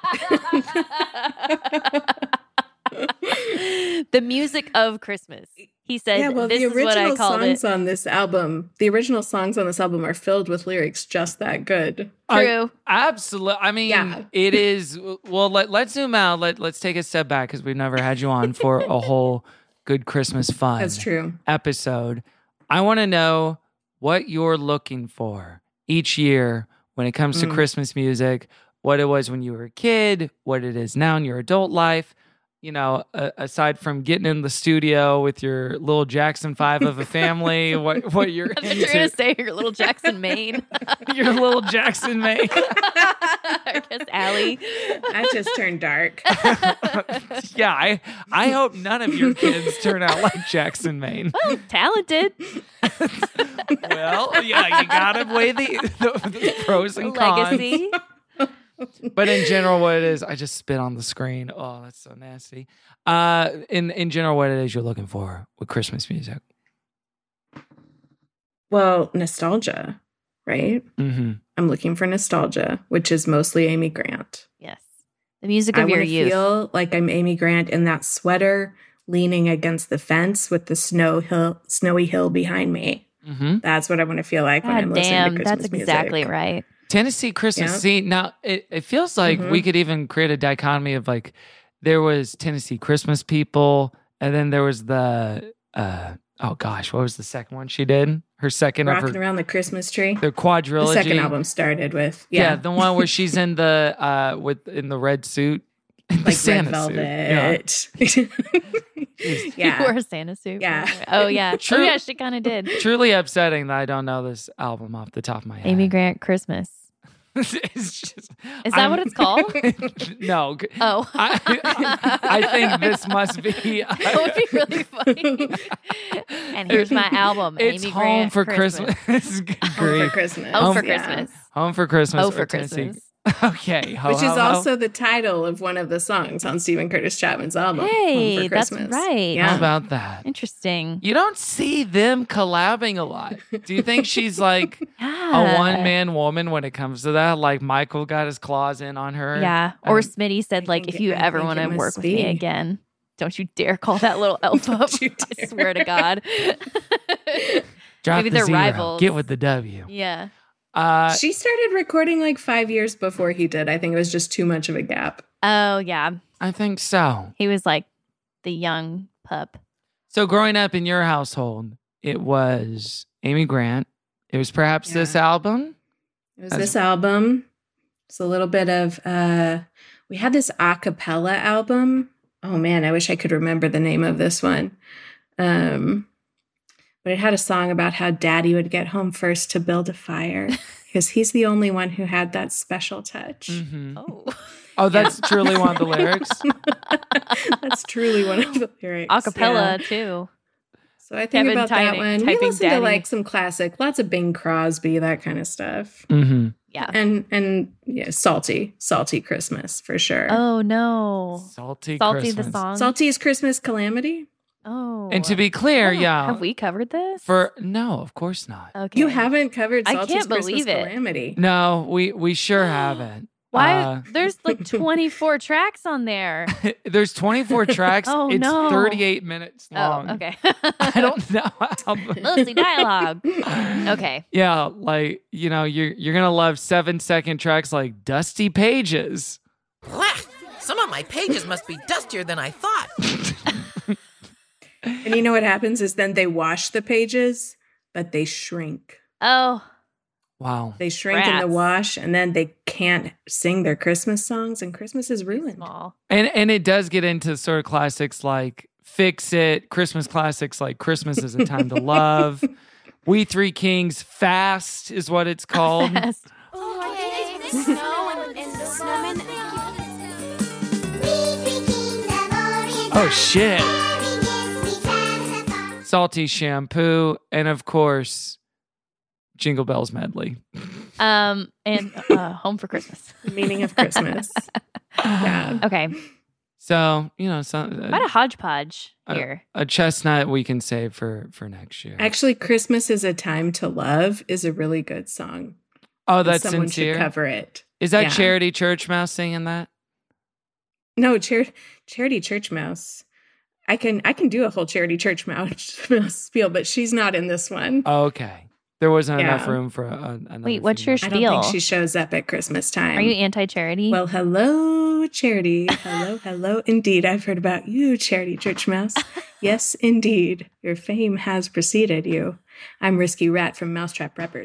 J: The music of Christmas. He said,
A: Yeah, well,
J: this
A: the
J: is what I
A: original
J: called
A: songs
J: it.
A: on this album, the original songs on this album are filled with lyrics just that good.
J: True.
I: Absolutely. I mean,
A: Yeah.
I: it is. Well, let, let's zoom out. Let, let's take a step back because we've never had you on for a whole Good Christmas Fun
A: That's true.
I: episode. I want to know what you're looking for each year when it comes to
A: Mm.
I: Christmas music, what it was when you were a kid, what it is now in your adult life. you know, uh, aside from getting in the studio with your little Jackson Five of a family, what what you're
J: I thought
I: into?
J: you were going to say your little Jackson Maine.
I: Your little Jackson Maine.
J: I guess Allie.
A: That just turned dark.
I: Yeah, I I hope none of your kids turn out like Jackson Maine.
J: Well, talented.
I: Well, yeah, you gotta weigh the, the, the pros and cons.
J: Legacy.
I: But in general, what it is, I just spit on the screen. Oh, that's so nasty. Uh, in in general, what it is you're looking for with Christmas music?
A: Well, nostalgia, right?
I: Mm-hmm.
A: I'm looking for nostalgia, which is mostly Amy Grant.
J: Yes. The music
A: I
J: of your
A: want to
J: youth.
A: feel like I'm Amy Grant in that sweater, leaning against the fence with the snow hill, snowy hill behind me.
I: Mm-hmm.
A: That's what I want to feel like when
J: God
A: I'm listening
J: damn,
A: to Christmas
J: that's
A: music.
J: exactly right.
I: Tennessee Christmas.
A: Yeah.
I: See, now it, it feels like
A: Mhm.
I: we could even create a dichotomy of like there was Tennessee Christmas people, and then there was the uh oh gosh, what was the second one she did? Her second of
A: Rocking
I: her
A: around the Christmas tree.
I: the quadrilogy.
A: The second album started with
I: Yeah.
A: yeah,
I: the one where she's in the uh with in the red suit. The
A: like red
I: Santa suit. Yeah.
A: velvet.
J: You
A: yeah.
J: wore a Santa suit.
A: Yeah.
J: Oh, yeah.
I: True.
J: Oh, yeah, she kind of did.
I: Truly upsetting that I don't know this album off the top of my head.
J: Amy Grant Christmas.
I: It's just,
J: Is that
I: I'm-
J: what it's called?
I: No. g-
J: Oh.
I: I, I think this must be. uh,
J: That would be really funny. And here's my album,
I: It's
J: Amy
I: Home
J: Grant
I: for
J: Christmas.
I: Christmas.
A: Home for
I: Great.
A: Christmas.
J: Home for
A: Yeah.
J: Christmas.
I: Home for Christmas.
J: Oh, for
I: or Tennessee-
J: Christmas.
I: Okay. Ho,
A: Which
I: ho,
A: is
I: ho.
A: also the title of one of the songs on Stephen Curtis Chapman's album. Home
J: Hey,
A: for
J: that's
A: Christmas.
J: right.
A: Yeah.
I: How about that?
J: Interesting.
I: You don't see them collabing a lot. Do you think she's like
J: Yeah.
I: a one man woman when it comes to that? Like Michael got his claws in on her.
J: Yeah. Or
I: Um,
J: Smitty said, like,
A: think
J: if
A: it-
J: you
A: I
J: ever
A: think
J: want
A: it
J: to
A: must
J: work with
A: be.
J: me again, don't you dare call that little elf up.
A: you
J: I
A: dare.
J: swear to God.
I: drop
J: maybe
I: the
J: they're
I: zero.
J: rivals.
I: Get with the W.
J: Yeah.
I: Uh,
A: She started recording like five years before he did. I think it was just too much of a gap.
J: Oh, yeah.
I: I think so.
J: He was like the young pup.
I: So growing up in your household, it was Amy Grant. It was perhaps this
A: Yeah.
I: album.
A: It was
I: As-
A: this album. It's a little bit of uh we had this a cappella album. Oh man, I wish I could remember the name of this one. Um but it had a song about how daddy would get home first to build a fire because he's the only one who had that special touch.
I: Mhm.
J: Oh.
I: Oh, that's truly one of the lyrics.
A: That's truly one of the lyrics.
J: Acapella,
A: Yeah.
J: too.
A: So I think
J: Kevin
A: about
J: typing-
A: that one. We
J: typing
A: listened to
J: daddy.
A: like some classic, lots of Bing Crosby, that kind of stuff.
I: Mm-hmm.
J: Yeah.
A: And and yeah, salty, salty Christmas for sure.
J: Oh, no.
I: Salty,
J: Salty
I: Christmas.
J: the song.
A: Salty's Christmas Calamity.
J: Oh.
I: And to be clear,
J: Oh,
I: yeah.
J: Have we covered this?
I: For no, of course not.
J: Okay.
A: You haven't covered
J: I
A: Salty's
J: can't
A: Christmas
J: believe it.
A: Calamity.
I: No, we we sure haven't.
J: Why?
I: Uh,
J: There's like twenty-four tracks on there.
I: there's twenty-four tracks.
J: Oh,
I: it's
J: no.
I: thirty-eight minutes long.
J: Oh, okay.
I: I don't know how.
J: Mostly dialogue. Okay.
I: Yeah, like you know, you're you're gonna love seven second tracks like Dusty Pages.
M: Some of my pages must be dustier than I thought.
A: And you know what happens is then they wash the pages, but they shrink.
J: Oh.
I: Wow.
A: They shrink in the
J: Rats.
A: wash, and then they can't sing their Christmas songs, and Christmas is ruined.
J: Small.
I: And and it does get into sort of classics like Fix It, Christmas classics like Christmas is a Time to Love. We Three Kings, Fast is what it's called.
J: Fast.
I: Oh shit. Salty Shampoo, and of course, Jingle Bells Medley.
J: Um, and uh, Home for Christmas.
A: The meaning of Christmas. Yeah.
J: Okay.
I: So, you know, so,
J: Quite a hodgepodge
I: a,
J: here.
I: a chestnut we can save for for next year.
A: Actually, Christmas is a Time to Love is a really good song.
I: Oh,
A: And
I: that's
A: someone
I: sincere.
A: should cover it.
I: Is that
A: Yeah.
I: Charity Church Mouse singing that?
A: No, Char- Charity Church Mouse. I can I can do a whole Charity Church Mouse, mouse spiel, but she's not in this one.
I: Oh, okay. There wasn't
A: Yeah.
I: enough room for a, a, another.
J: Wait, what's your
A: I
J: spiel?
A: don't think she shows up at Christmas time.
J: Are you anti-charity?
A: Well, hello, Charity. Hello, hello. Indeed, I've heard about you, Charity Church Mouse. Yes, indeed. Your fame has preceded you. I'm Risky Rat from Mousetrap Records.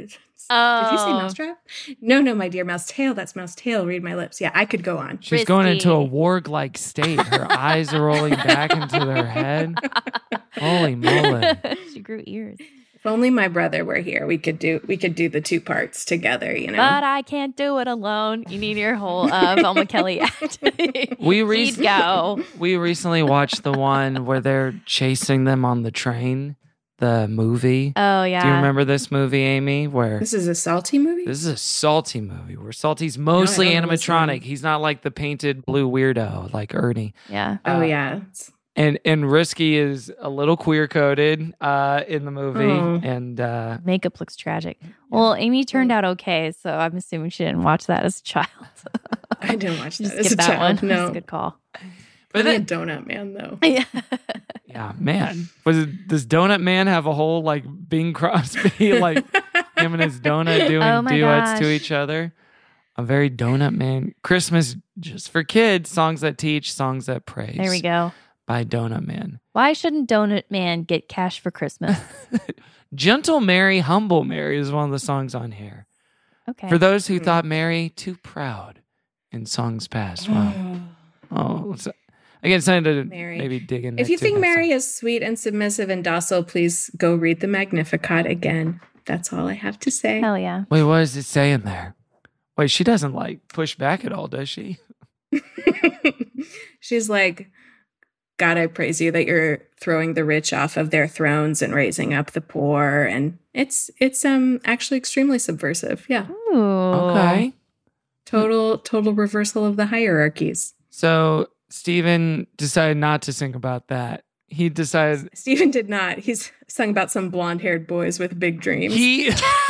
A: Mousetraps.
J: Oh.
A: Did you say Mousetrap? No, no, my dear Mouse Tail. That's Mouse Tail. Read my lips. Yeah, I could go on.
I: She's going into a warg-like state. Her eyes are rolling back into their head. Holy moly.
J: She grew ears.
A: If only my brother were here, we could do we could do the two parts together, you know.
J: But I can't do it alone. You need your whole uh, Velma Kelly act.
I: We
J: She'd
I: rec-
J: go.
I: We recently watched the one where they're chasing them on the train, the movie.
J: Oh, yeah.
I: Do you remember this movie, Amy? Where
A: This is a salty movie?
I: This is a salty movie where Salty's mostly
A: No, I don't know this
I: animatronic.
A: movie.
I: He's not like the painted blue weirdo like Ernie.
J: Yeah.
A: Oh
I: Uh,
A: yeah. It's-
I: And and Risky is a little queer coded uh, in the movie,
A: Oh.
I: and uh,
J: Makeup looks tragic. Well, Amy turned out okay, so I'm assuming she didn't watch that as a child.
A: I didn't watch that
J: Just
A: as
J: skip
A: a
J: that
A: child.
J: one.
A: No.
J: That's a good call.
A: But then Donut Man though.
J: Yeah.
I: yeah, man, was it, does Donut Man have a whole like Bing Crosby like him and his donut doing
J: Oh my
I: duets to
J: gosh.
I: each other? A very Donut Man Christmas just for kids, songs that teach, songs that praise.
J: There we go.
I: By Donut Man.
J: Why shouldn't Donut Man get cash for Christmas?
I: Gentle Mary, Humble Mary is one of the songs on here.
J: Okay.
I: For those who thought Mary too proud in songs past. Wow. Oh, so, again, something to
A: Mary.
I: maybe dig in.
A: If you think Mary is sweet and submissive and docile, please go read the Magnificat again. That's all I have to say.
J: Hell yeah.
I: Wait, what does it say in there? Wait, she doesn't like push back at all, does she?
A: She's like, God, I praise you that you're throwing the rich off of their thrones and raising up the poor. And it's it's um actually extremely subversive. Yeah.
J: Ooh.
I: Okay.
A: Total total reversal of the hierarchies.
I: So Stephen decided not to sing about that. He decided
A: Stephen did not. He's sung about some blonde-haired boys with big dreams.
I: he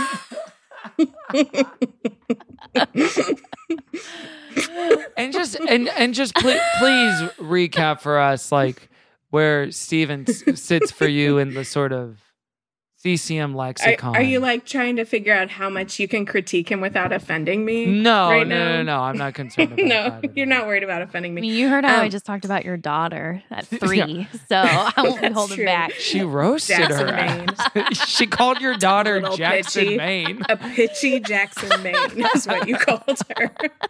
I: and just and and just pl- please recap for us like where Stephen s- sits for you in the sort of C C M
A: Are,
I: lexicon.
A: are you like trying to figure out how much you can critique him without offending me?
I: No,
A: right
I: no,
A: now?
I: no, no. I'm not concerned about
A: no,
I: that.
A: you're not worried about offending
J: I
A: me.
J: mean, you heard how I
A: Um,
J: just talked about your daughter at three,
I: Yeah.
J: so I won't be
A: That's
J: holding
A: true.
J: back.
I: She roasted
A: Jackson,
I: her. she called your daughter
A: Little
I: Jackson
A: pitchy.
I: Maine.
A: A pitchy Jackson Maine is what you called her.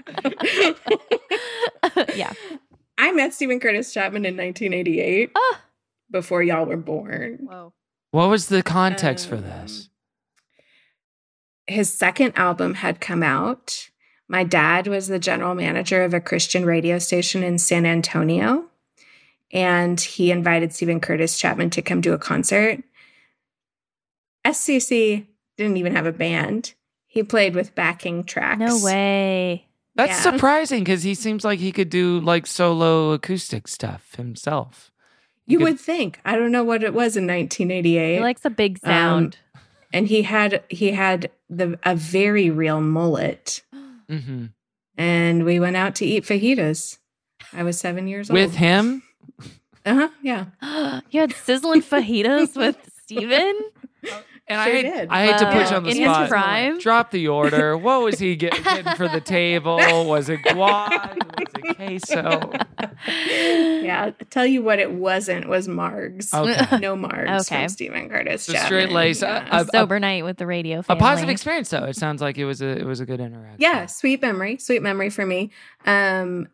J: Yeah.
A: I met Stephen Curtis Chapman in nineteen eighty-eight
J: Oh.
A: before y'all were born.
J: Whoa.
I: What was the context for
A: Um,
I: this?
A: His second album had come out. My dad was the general manager of a Christian radio station in San Antonio, and he invited Stephen Curtis Chapman to come do a concert. S C C didn't even have a band. He played with backing tracks.
J: No way.
I: That's
A: yeah.
I: surprising because he seems like he could do like solo acoustic stuff himself. He
A: You
I: could-
A: would think. I don't know what it was in nineteen eighty-eight.
J: He likes a big sound.
A: Um, and he had he had the a very real mullet.
I: Mhm.
A: And we went out to eat fajitas. I was seven years old.
I: With him?
A: Uh-huh. Yeah.
J: You had sizzling fajitas with Steven?
I: And I
A: Sure
I: hate,
A: did.
I: I hate to put you
J: Wow.
I: on the
J: In
I: spot.
J: his prime?
I: Drop the order. What was he get, getting for the table? Was it guac? Was it queso?
A: Yeah. I'll tell you what it wasn't was margs.
I: Okay.
A: No margs
J: Okay.
A: from Stephen Curtis.
I: So straight
A: Chapman.
I: lace.
A: Yeah.
I: A, a-
J: Sober night with the radio
I: a
J: family.
I: positive experience, though. It sounds like it was a it was a good interaction.
A: Yeah, sweet memory. Sweet memory for me. Um,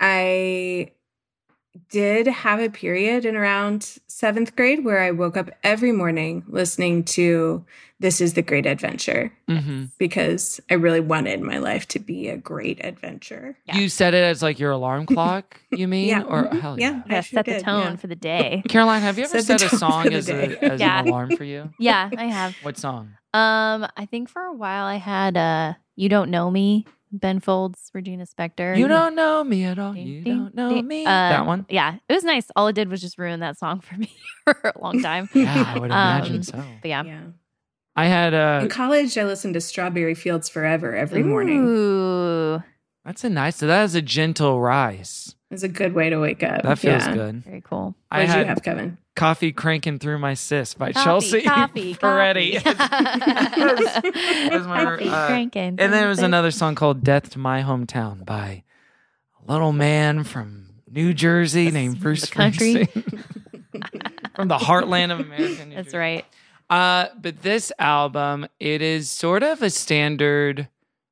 A: I did have a period in around seventh grade where I woke up every morning listening to This Is the Great Adventure
I: Mm-hmm.
A: because I really wanted my life to be a great adventure.
J: Yeah.
I: You set it as like your alarm clock. You mean?
A: Yeah.
I: Or
A: Mhm.
I: hell
A: Yeah.
I: yeah.
J: Yeah,
A: I sure
J: set the
A: did,
J: tone
A: yeah.
J: for the day.
I: Caroline, have you ever
A: Set the
I: set a
A: tone
I: song
A: for the
I: as,
A: day.
I: a, as
J: Yeah.
I: an alarm for you?
J: Yeah, I have.
I: What song?
J: Um, I think for a while I had uh You Don't Know Me, Ben Folds, Regina Spektor.
I: You don't know me at all.
J: Ding,
I: You
J: ding,
I: don't know
J: ding.
I: me.
J: Uh,
I: that one?
J: Yeah, it was nice. All it did was just ruin that song for me for a long time.
I: Yeah, I would imagine
J: Um,
I: so.
J: But yeah.
A: Yeah.
I: I had uh
A: In college, I listened to Strawberry Fields Forever every morning.
J: Ooh,
I: that's a nice that is a gentle rise.
A: It's a good way to wake up.
I: That feels
A: Yeah.
I: good.
J: very cool.
I: I
A: What did
I: had
A: you have, Kevin?
I: Coffee Cranking Through My Sis by
J: Coffee,
I: Chelsea
J: coffee,
I: Peretti.
J: coffee.
I: That's my-
J: Coffee
I: uh,
J: cranking.
I: And then there was another song called Death to My Hometown by a little man from New Jersey named Bruce
J: the country.
I: Springsteen. From the heartland of America. New
J: That's
I: Jersey.
J: right.
I: Uh, but this album, it is sort of a standard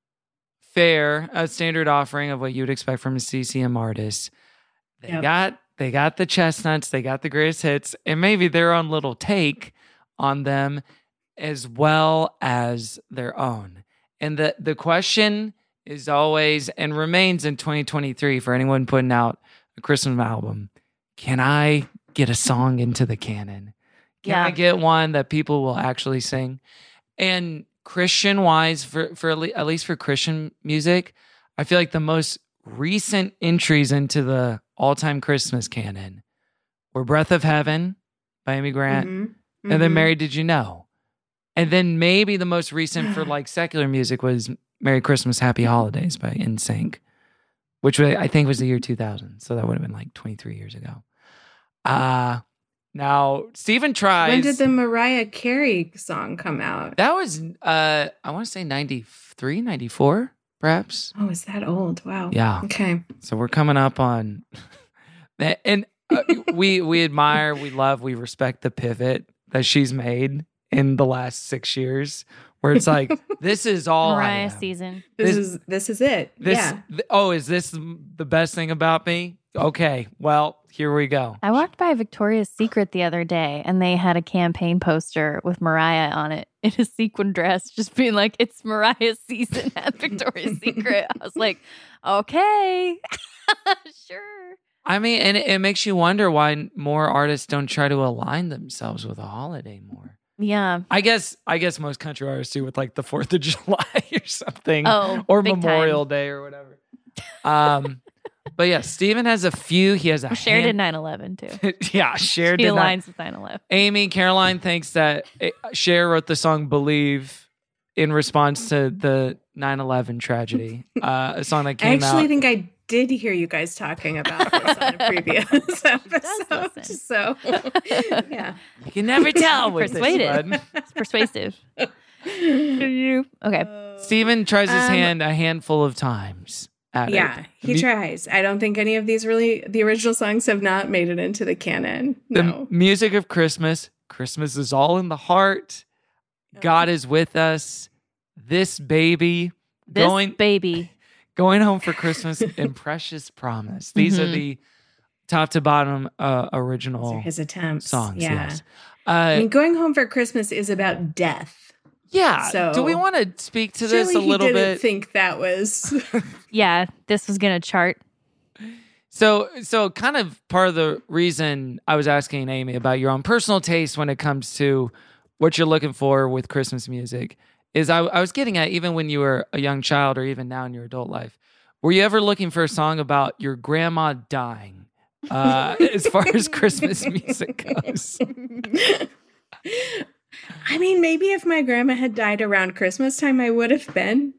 I: fare, a standard offering of what you'd expect from a C C M artist. They
A: Yep.
I: got they got the chestnuts, they got the greatest hits, and maybe their own little take on them, as well as their own. And the the question is always and remains in twenty twenty-three for anyone putting out a Christmas album: can I get a song into the canon? Can
J: Yeah.
I: I get one that people will actually sing? And Christian wise, for for at le- at least for Christian music, I feel like the most recent entries into the all-time Christmas canon were "Breath of Heaven" by Amy Grant,
A: Mhm.
I: and then
A: Mhm.
I: "Mary Did You Know," and then maybe the most recent for like secular music was "Merry Christmas, Happy Holidays" by N Sync, which wa- I think was the year two thousand, so that would have been like twenty-three years ago. Uh now Stephen tries.
A: When did the Mariah Carey song come out?
I: That was, uh, I want to say ninety-three, ninety-four, perhaps.
A: Oh, is that old? Wow.
I: Yeah.
A: Okay.
I: So we're coming up on that. And uh, we, we admire, we love, we respect the pivot that she's made in the last six years where it's like, this is all I
J: Mariah
I: am.
J: season.
A: This,
I: This-
A: is this is it.
I: This,
A: yeah.
I: th- oh, is this the best thing about me? Okay. Well, here we go.
J: I walked by Victoria's Secret the other day and they had a campaign poster with Mariah on it in a sequin dress, just being like, it's Mariah's season at Victoria's Secret. I was like, okay, sure.
I: I mean, and it, it makes you wonder why more artists don't try to align themselves with a holiday more.
J: Yeah.
I: I guess I guess most country artists do with like the Fourth of July or something,
J: Oh,
I: or
J: big
I: Memorial
J: time.
I: Day or whatever. Um, but yeah, Steven has a few. He has a
J: Well, Cher did
I: hand-
J: nine eleven too.
I: yeah, Cher
J: She
I: did not.
J: aligns with nine eleven.
I: Amy Caroline thinks that eh, Cher wrote the song "Believe" in response to the nine eleven tragedy. Uh, a song that
A: I
I: came
A: actually
I: out.
A: think I did hear you guys talking about this on a previous episode. So, yeah.
I: You can never tell with this
J: Persuaded.
I: one.
J: It's persuasive. Okay.
I: Steven tries his
A: Um,
I: hand a handful of times. At
A: Yeah,
I: it.
A: he
I: The-
A: tries. I don't think any of these really, the original songs have not made it into the canon.
I: The
A: No.
I: music of Christmas. Christmas is all in the heart. God is with us. This baby.
J: This
I: going
J: baby.
I: going home for Christmas and Precious Promise. These are
J: Mhm.
I: the top to bottom uh,
A: Those
I: original
A: are his attempts.
I: songs.
A: Yeah.
I: Yes.
A: I
I: Uh,
A: mean, Going Home for Christmas is about death.
I: yeah.
A: so-
I: Do we want to speak to this
A: Surely
I: a little
A: he didn't
I: bit?
A: think that was.
J: Yeah, this was going to chart.
I: So, so kind of part of the reason I was asking Amy about your own personal taste when it comes to what you're looking for with Christmas music is I, I was getting at, even when you were a young child or even now in your adult life, were you ever looking for a song about your grandma dying uh, as far as Christmas music goes?
A: I mean, maybe if my grandma had died around Christmas time, I would have been.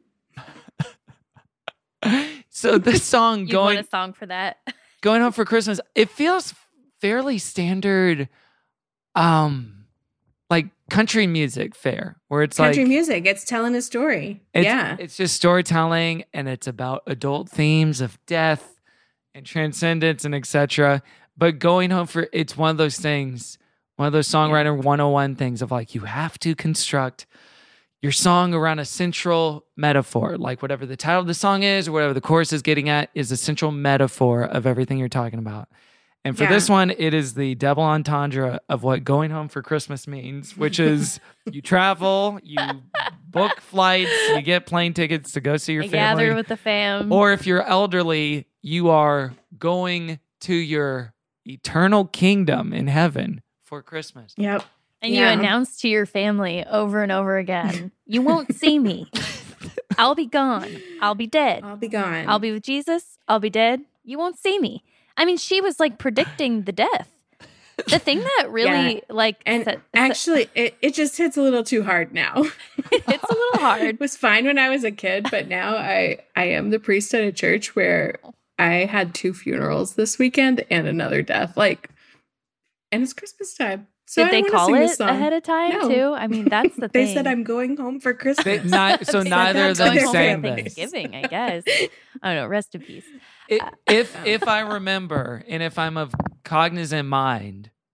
I: So this song
J: You
I: going
J: want a song for that?
I: going home for Christmas, it feels fairly standard, um, like country music fare, where it's
A: Country
I: like
A: music, it's telling a story.
I: it's,
A: yeah.
I: it's just storytelling, and it's about adult themes of death and transcendence and et cetera. But going home for it's one of those things, one of those songwriter one oh one things of like you have to construct your song around a central metaphor, like whatever the title of the song is or whatever the chorus is getting at is a central metaphor of everything you're talking about. And for
A: Yeah.
I: this one, it is the double entendre of what going home for Christmas means, which is you travel, you book flights, you get plane tickets to go see your
J: I
I: family.
J: gather with the fam.
I: Or if you're elderly, you are going to your eternal kingdom in heaven for Christmas.
A: Yep.
J: And
A: Yeah.
J: you announce to your family over and over again, you won't see me. I'll be gone. I'll be dead.
A: I'll be gone.
J: I'll be with Jesus. I'll be dead. You won't see me. I mean, she was like predicting the death. The thing that really
A: Yeah.
J: like
A: And
J: set-
A: actually, it, it just hits a little too hard now.
J: it's a little hard.
A: It was fine when I was a kid, but now I, I am the priest at a church where I had two funerals this weekend and another death. Like, and it's Christmas time. So
J: Did
A: I
J: they
A: wanna
J: call
A: sing this
J: it
A: song.
J: ahead of time
A: No.
J: too? I mean, that's the
A: They
J: thing.
A: said I'm going home for Christmas.
I: They- not- so
A: They said
I: neither of
A: that's
I: them
A: what they're
I: sang
A: saying.
I: this.
J: Thanksgiving, I guess. I don't know. Rest in peace.
I: It, if if I remember and if I'm of cognizant mind,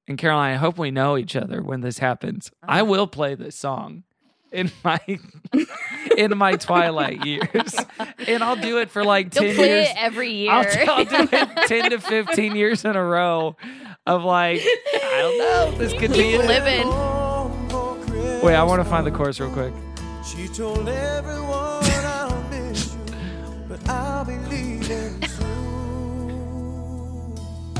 I: and Caroline, I hope we know each other when this happens. I will play this song in my in my twilight years, and I'll do it for like
J: You'll
I: ten
J: play
I: years
J: it every year.
I: I'll, I'll do it ten to fifteen years in a row of like, I don't know, this could be
J: Keep
I: it.
J: living.
I: Wait, I want to find the chorus real quick.
E: She told everyone I'll miss you, but I'll be leaving soon.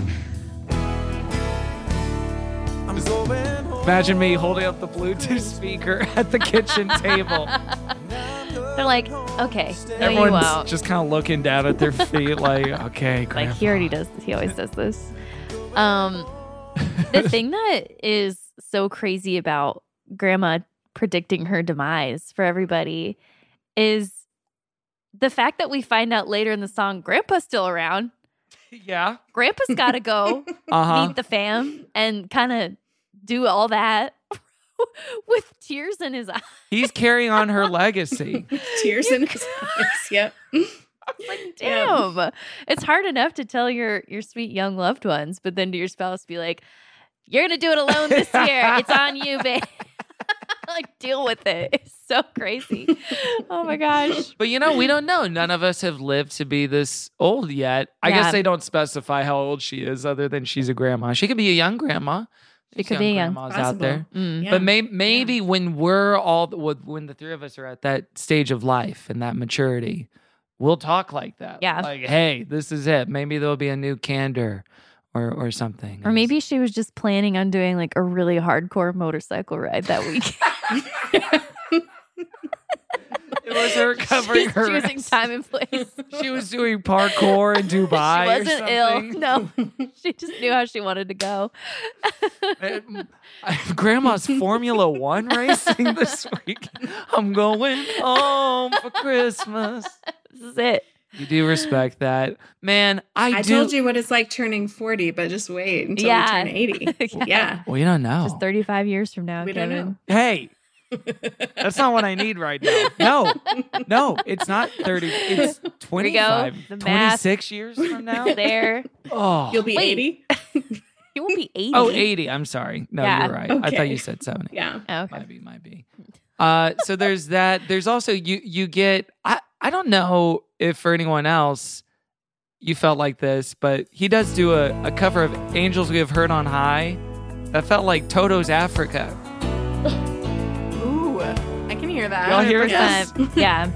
E: I'm going home.
I: Imagine me holding up the Bluetooth speaker at the kitchen table.
J: They're like, okay, no, you
I: Everyone's
J: out.
I: just kind of looking down at their feet, like, okay,
J: Like
I: Grandpa.
J: he already does this. He always does this. Um, the thing that is so crazy about Grandma predicting her demise for everybody is the fact that we find out later in the song, Grandpa's still around.
I: Yeah.
J: Grandpa's got to go
I: Uh-huh.
J: meet the fam and kind of do all that with tears in his eyes.
I: He's carrying on her legacy.
A: Tears in his eyes. Yep.
J: Like, damn. It's hard enough to tell your your sweet young loved ones, but then to your spouse be like, you're going to do it alone this year. It's on you, babe. Like, deal with it. It's so crazy. Oh my gosh.
I: But you know, we don't know. None of us have lived to be this old yet. I
J: Yeah.
I: guess they don't specify how old she is other than she's a grandma. She could be a young grandma.
J: She could be a young.
I: grandmas out there.
J: Mm.
I: But may- maybe when we're all, when the three of us are at that stage of life and that maturity, we'll talk like that.
J: Yeah.
I: Like, hey, this is it. Maybe there'll be a new candor or, or something.
J: Or maybe she was just planning on doing like a really hardcore motorcycle ride that week.
I: It was her covering
J: She's
I: her.
J: choosing time and place.
I: She was doing parkour in Dubai.
J: She wasn't
I: or
J: ill.
I: something.
J: No, she just knew how she wanted to go.
I: Grandma's Formula One racing this week. I'm going home for Christmas.
J: This is it.
I: You do respect that. Man, I,
A: I
I: do.
A: told you what it's like turning forty, but just wait until
J: Yeah.
A: we turn eighty.
J: Yeah.
A: Yeah.
I: We don't know.
J: Just thirty-five years from now,
A: We don't
J: Kevin.
A: know.
I: Hey, that's not what I need right now. No, no, it's not thirty. It's twenty-five,
J: The math.
I: twenty-six years from now.
J: There.
I: Oh,
A: You'll be
J: Wait.
A: eighty?
J: You won't be eighty.
I: oh, eighty. I'm sorry. No,
J: Yeah.
I: you're right. I
A: Okay.
I: thought you said seventy.
A: Yeah.
J: Oh, okay.
I: Might be, might be. Uh, so there's that. There's also you. You get. I. I don't know if for anyone else you felt like this, but he does do a, a cover of "Angels We Have Heard on High." That felt like Toto's Africa.
A: Ooh, I can hear that.
I: Y'all hear it?
J: Yes. Yeah.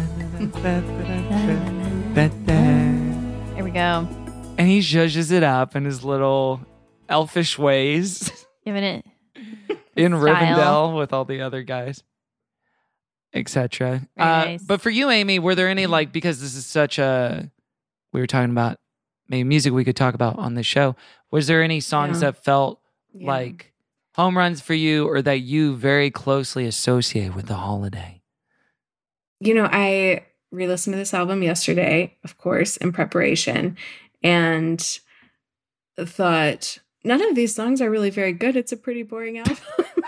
J: Here we go.
I: And he zhuzhes it up in his little elfish ways
J: Giving it.
I: in
J: Style.
I: Rivendell with all the other guys, et cetera.
J: Very
I: Uh,
J: nice.
I: but for you, Amy, were there any, like, because this is such a, we were talking about maybe music we could talk about on this show. Was there any songs
A: Yeah.
I: that felt
A: Yeah.
I: like home runs for you or that you very closely associate with the holiday?
A: You know, I re-listened to this album yesterday, of course, in preparation, and thought, none of these songs are really very good. It's a pretty boring album.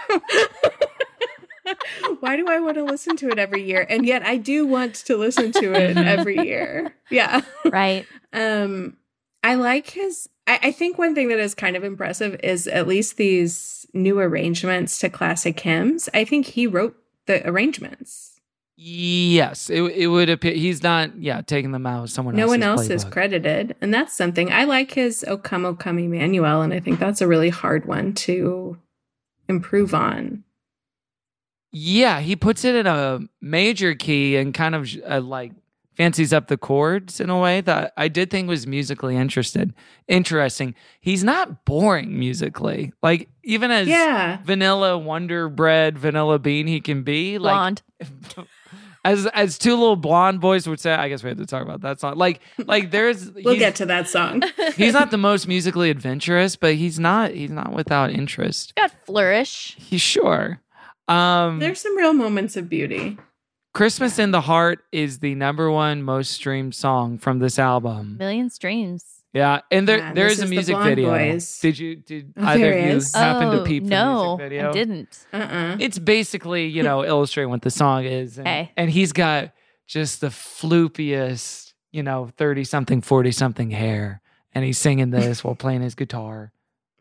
A: Why do I want to listen to it every year? And yet I do want to listen to it every year. Yeah.
J: Right.
A: Um, I like his, I, I think one thing that is kind of impressive is at least these new arrangements to classic hymns. I think he wrote the arrangements.
I: Yes, it it would appear he's not, yeah, taking them out of someone
A: No
I: else's
A: one else is
I: playbook.
A: credited. And that's something. I like his O Come, O Come, Emmanuel. And I think that's a really hard one to improve on.
I: Yeah, he puts it in a major key and kind of uh, like fancies up the chords in a way that I did think was musically interested. Interesting. He's not boring musically. Like even as
A: Yeah.
I: vanilla Wonder Bread, vanilla bean he can be. Like
J: Blonde.
I: as as two little blonde boys would say. I guess we have to talk about that song. Like like there's
A: We'll
I: he's-
A: get to that song.
I: he's not the most musically adventurous, but he's not he's not without interest.
J: Got flourish.
I: He's sure. Um
A: There's some real moments of beauty.
I: Christmas in the Heart is the number one most streamed song from this album.
J: Million streams.
I: Yeah, and there
A: Yeah,
I: there
A: this
I: is a
A: is the
I: music
A: Blonde
I: video.
A: Boys.
I: Did you did
A: Oh,
I: either
A: there
I: of you
A: is.
I: happen
J: oh,
I: to peep
J: no,
I: the music video?
J: I didn't.
A: Uh-uh.
I: It's basically, you know, illustrating what the song is. And,
J: Okay.
I: and he's got just the floopiest, you know, thirty something, forty something hair. And he's singing this while playing his guitar.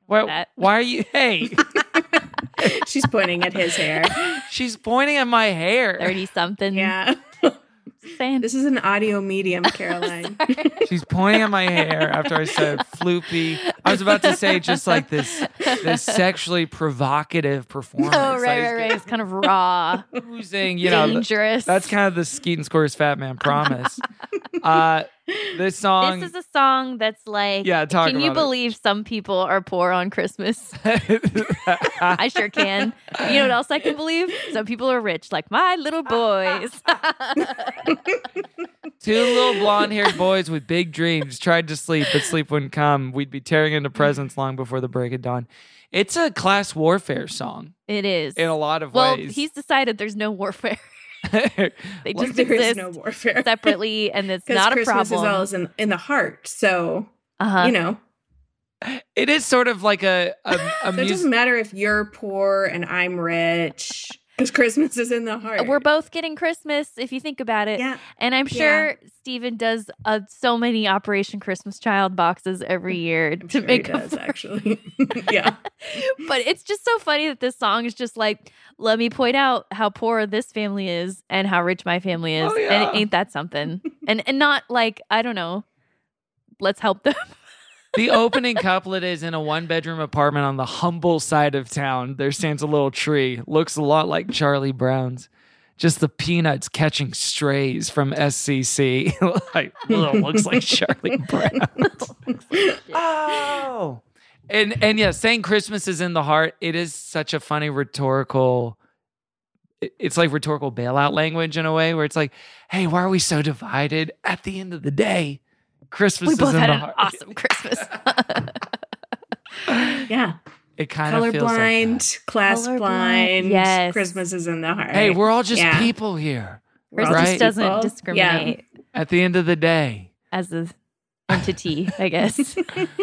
I: Why, why are you? Hey.
A: She's pointing at his hair.
I: She's pointing at my hair.
J: thirty something.
A: Yeah. This is an audio medium, Caroline.
I: She's pointing at my hair after I said floopy. I was about to say just like this this sexually provocative performance.
J: Oh, right, right, right. It's kind of raw.
I: Oozing, you know.
J: Dangerous.
I: That's kind of the Skeet and Scores Fat Man promise. Uh, this song.
J: This is a song that's like,
I: Yeah, talk
J: can you
I: about it.
J: believe some people are poor on Christmas? I sure can. You know what else I can believe? Some people are rich, like my little boys.
I: Two little blonde-haired boys with big dreams tried to sleep, but sleep wouldn't come. We'd be tearing into presents long before the break of dawn. It's a class warfare song.
J: It is.
I: In a lot of
J: well,
I: ways.
J: he's decided there's no warfare. They
A: Well,
J: just
A: there is
J: exist
A: no warfare.
J: separately, and it's
A: 'Cause
J: not a
A: Christmas
J: problem.
A: is always in, in the heart. So,
J: Uh-huh.
A: you know.
I: It is sort of like a, a, a
A: So it
I: music.
A: doesn't matter if you're poor and I'm rich. Because Christmas is in the heart.
J: We're both getting Christmas, if you think about it.
A: Yeah.
J: And I'm sure Steven does uh, so many Operation Christmas Child boxes every year to
A: sure
J: make
A: he
J: up
A: does,
J: for-
A: actually. Yeah.
J: But it's just so funny that this song is just like, let me point out how poor this family is and how rich my family is.
I: Oh, yeah.
J: And ain't that something? and and not like, I don't know, let's help them.
I: The opening couplet is in a one-bedroom apartment on the humble side of town. There stands a little tree. Looks a lot like Charlie Brown's. Just the peanuts catching strays from S C C. Like, ugh, looks like Charlie Brown's. Oh. And and yeah, saying Christmas is in the heart, it is such a funny rhetorical, it- it's like rhetorical bailout language in a way where it's like, hey, why are we so divided? At the end of the day, Christmas
J: We
I: is
J: both
I: in
J: had
I: the
J: an
I: heart.
J: awesome Christmas.
I: It
A: Yeah.
I: kind of feels like that.
A: Colorblind, class
J: Colorblind,
A: blind.
J: yes.
A: Christmas is in the heart.
I: Hey, we're all just
A: Yeah.
I: people here.
A: We're all
J: Christmas
I: right?
J: doesn't
A: people.
J: discriminate
I: At the end of the day.
J: as an entity, I guess.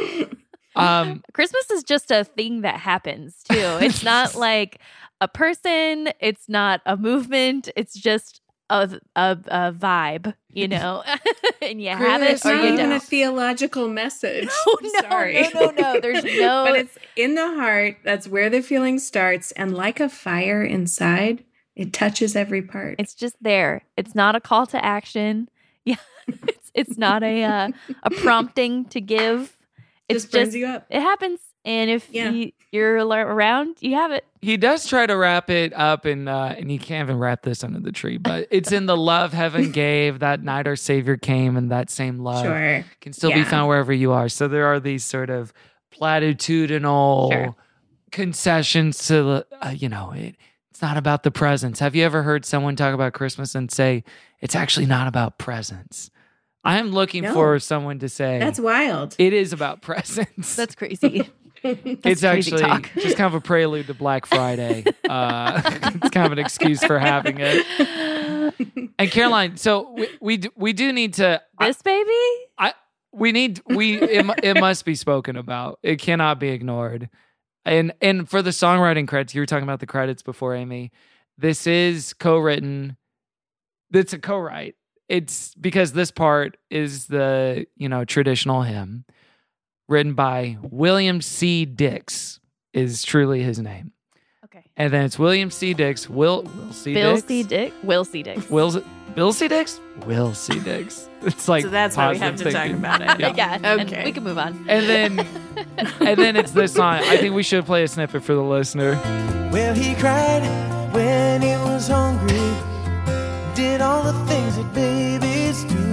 I: Um,
J: Christmas is just a thing that happens too. It's not like a person. It's not a movement. It's just a a, a vibe, you know. And you have it
A: It's
J: or
A: not
J: you
A: even
J: don't.
A: a theological message.
J: No,
A: I'm
J: no,
A: sorry.
J: no, no, no. There's no.
A: But it's in the heart. That's where the feeling starts. And like a fire inside, it touches every part.
J: It's just there. It's not a call to action. Yeah, it's it's not a uh, a prompting to give. It's
A: Just burns
J: just
A: you up.
J: It happens, and if
A: Yeah.
J: you, you're al- around, you have it.
I: he does try to wrap it up, and uh, and he can't even wrap this under the tree. But it's in the love heaven gave that night our Savior came, and that same love
A: Sure.
I: can still be
A: Yeah.
I: found wherever you are. So there are these sort of platitudinal
J: Sure.
I: concessions to the, uh, you know, it, it's not about the presents. Have you ever heard someone talk about Christmas and say it's actually not about presents? I am looking
A: No.
I: for someone to say
A: That's wild.
I: it is about presents.
J: That's crazy.
I: it's
J: crazy
I: actually
J: talk.
I: just kind of a prelude to Black Friday. Uh, it's kind of an excuse for having it. And Caroline, so we we do, we do need to.
J: This baby?
I: I we need we it, mu- it must be spoken about. It cannot be ignored. And and for the songwriting credits, you were talking about the credits before, Amy. This is co-written. It's a co-write. It's because this part is the, you know, traditional hymn written by William C. Dix is truly his name.
J: Okay.
I: And then it's William C. Dix, Will Will C.
J: Bill
I: Dix.
J: C. Dick. Will C. Dick.
I: Will Bill C. Dix? Will C. Dix. It's like
A: So that's why we have
I: positive
A: to talk
I: thinking.
A: about it.
I: Yeah.
J: Yeah. And
A: Okay.
J: we can move on.
I: And then and then it's this song. I think we should play a snippet for the listener.
E: Well, he cried when he was hungry, did all the things that babies do.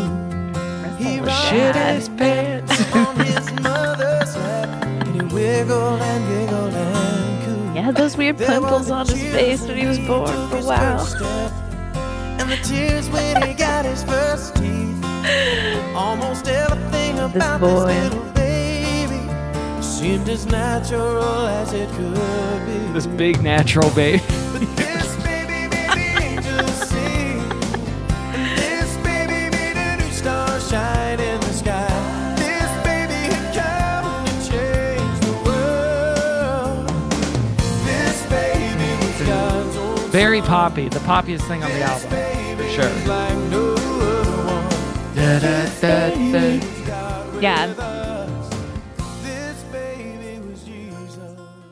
E: He
I: Shit his pants.
E: on his mother's lap, and he wiggled and giggled and cooed.
J: Yeah, those weird
E: There
J: pimples
E: were
J: on
E: the
J: his
E: tears
J: face
E: when
J: when he was
E: he
J: born
E: took
J: for a
E: his
J: while.
E: first step, and the tears when he got his first teeth. Almost everything about
J: boy.
E: this little baby seemed as natural as it could be.
I: This big natural baby.
E: But this baby made the angels sing, and this baby made a new star shine in the sky. This baby had come to change the world. This baby was God's own
I: Very
E: son.
I: poppy. The poppiest thing on the
E: This
I: album.
E: baby
I: For sure.
E: was like no other one.
I: Da, da, da, da.
E: God with
J: Yeah.
E: us. This baby was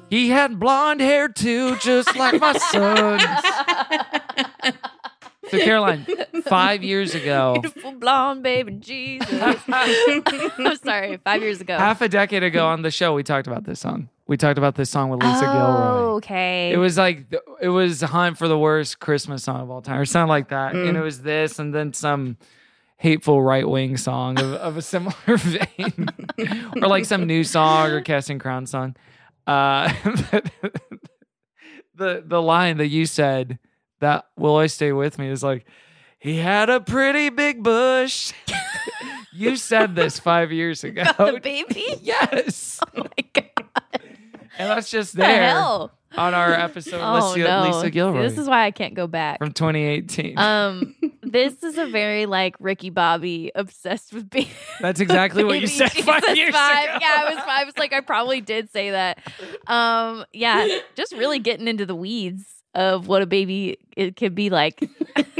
I: He had blonde hair too, just like my son. So, Caroline, five years ago,
J: Beautiful blonde baby Jesus. I'm sorry, five years ago.
I: half a decade ago on the show, we talked about this song. We talked about this song with Lisa
J: oh,
I: Gilroy.
J: okay.
I: It was like, it was Hunt for the worst Christmas song of all time, or something like that.
A: Mm.
I: And it was this, and then some hateful right-wing song of, of a similar vein, or like some new song or Casting Crown song. Uh, the the line that you said, that will always stay with me, is like, he had a pretty big bush. You said this five years ago.
J: About the baby?
I: Yes.
J: Oh my God.
I: And that's just
J: The
I: there
J: hell?
I: on our episode
J: Oh,
I: with Lisa,
J: no.
I: Lisa Gilroy
J: This is why I can't go back.
I: from twenty eighteen.
J: Um, this is a very like Ricky Bobby obsessed with baby.
I: That's exactly what you
J: Baby
I: said five
J: Jesus
I: years
J: vibe.
I: ago.
J: Yeah, I was I was like, I probably did say that. Um, yeah, just really getting into the weeds of what a baby it could be like.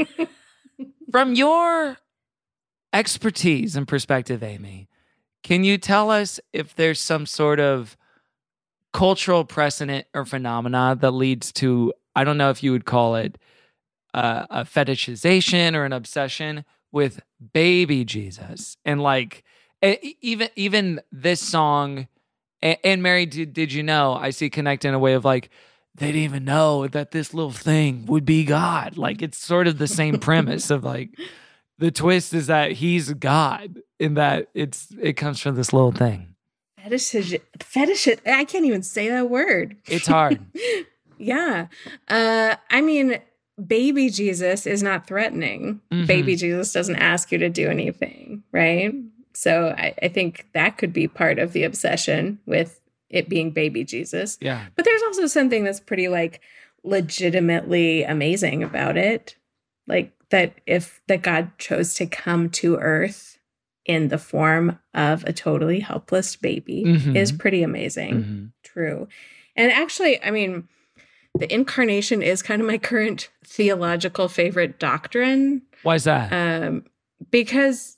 I: From your expertise and perspective, Amy, can you tell us if there's some sort of cultural precedent or phenomena that leads to, I don't know if you would call it uh, a fetishization or an obsession with baby Jesus? And like, e- even even this song, and, and Mary, did, did you know, I see connect in a way of like, they didn't even know that this little thing would be God. Like, it's sort of the same premise of like, the twist is that he's God, in that it's it comes from this little thing.
A: Fetish, fetish. I can't even say that word.
I: It's hard.
A: Yeah. Uh, I mean, baby Jesus is not threatening.
I: Mhm.
A: Baby Jesus doesn't ask you to do anything, right? So I, I think that could be part of the obsession with it being baby Jesus.
I: Yeah.
A: But there's also something that's pretty like legitimately amazing about it. Like that if that God chose to come to earth in the form of a totally helpless baby
I: Mhm.
A: is pretty amazing.
I: Mhm.
A: True. And actually, I mean, the incarnation is kind of my current theological favorite doctrine.
I: Why is that?
A: Um, because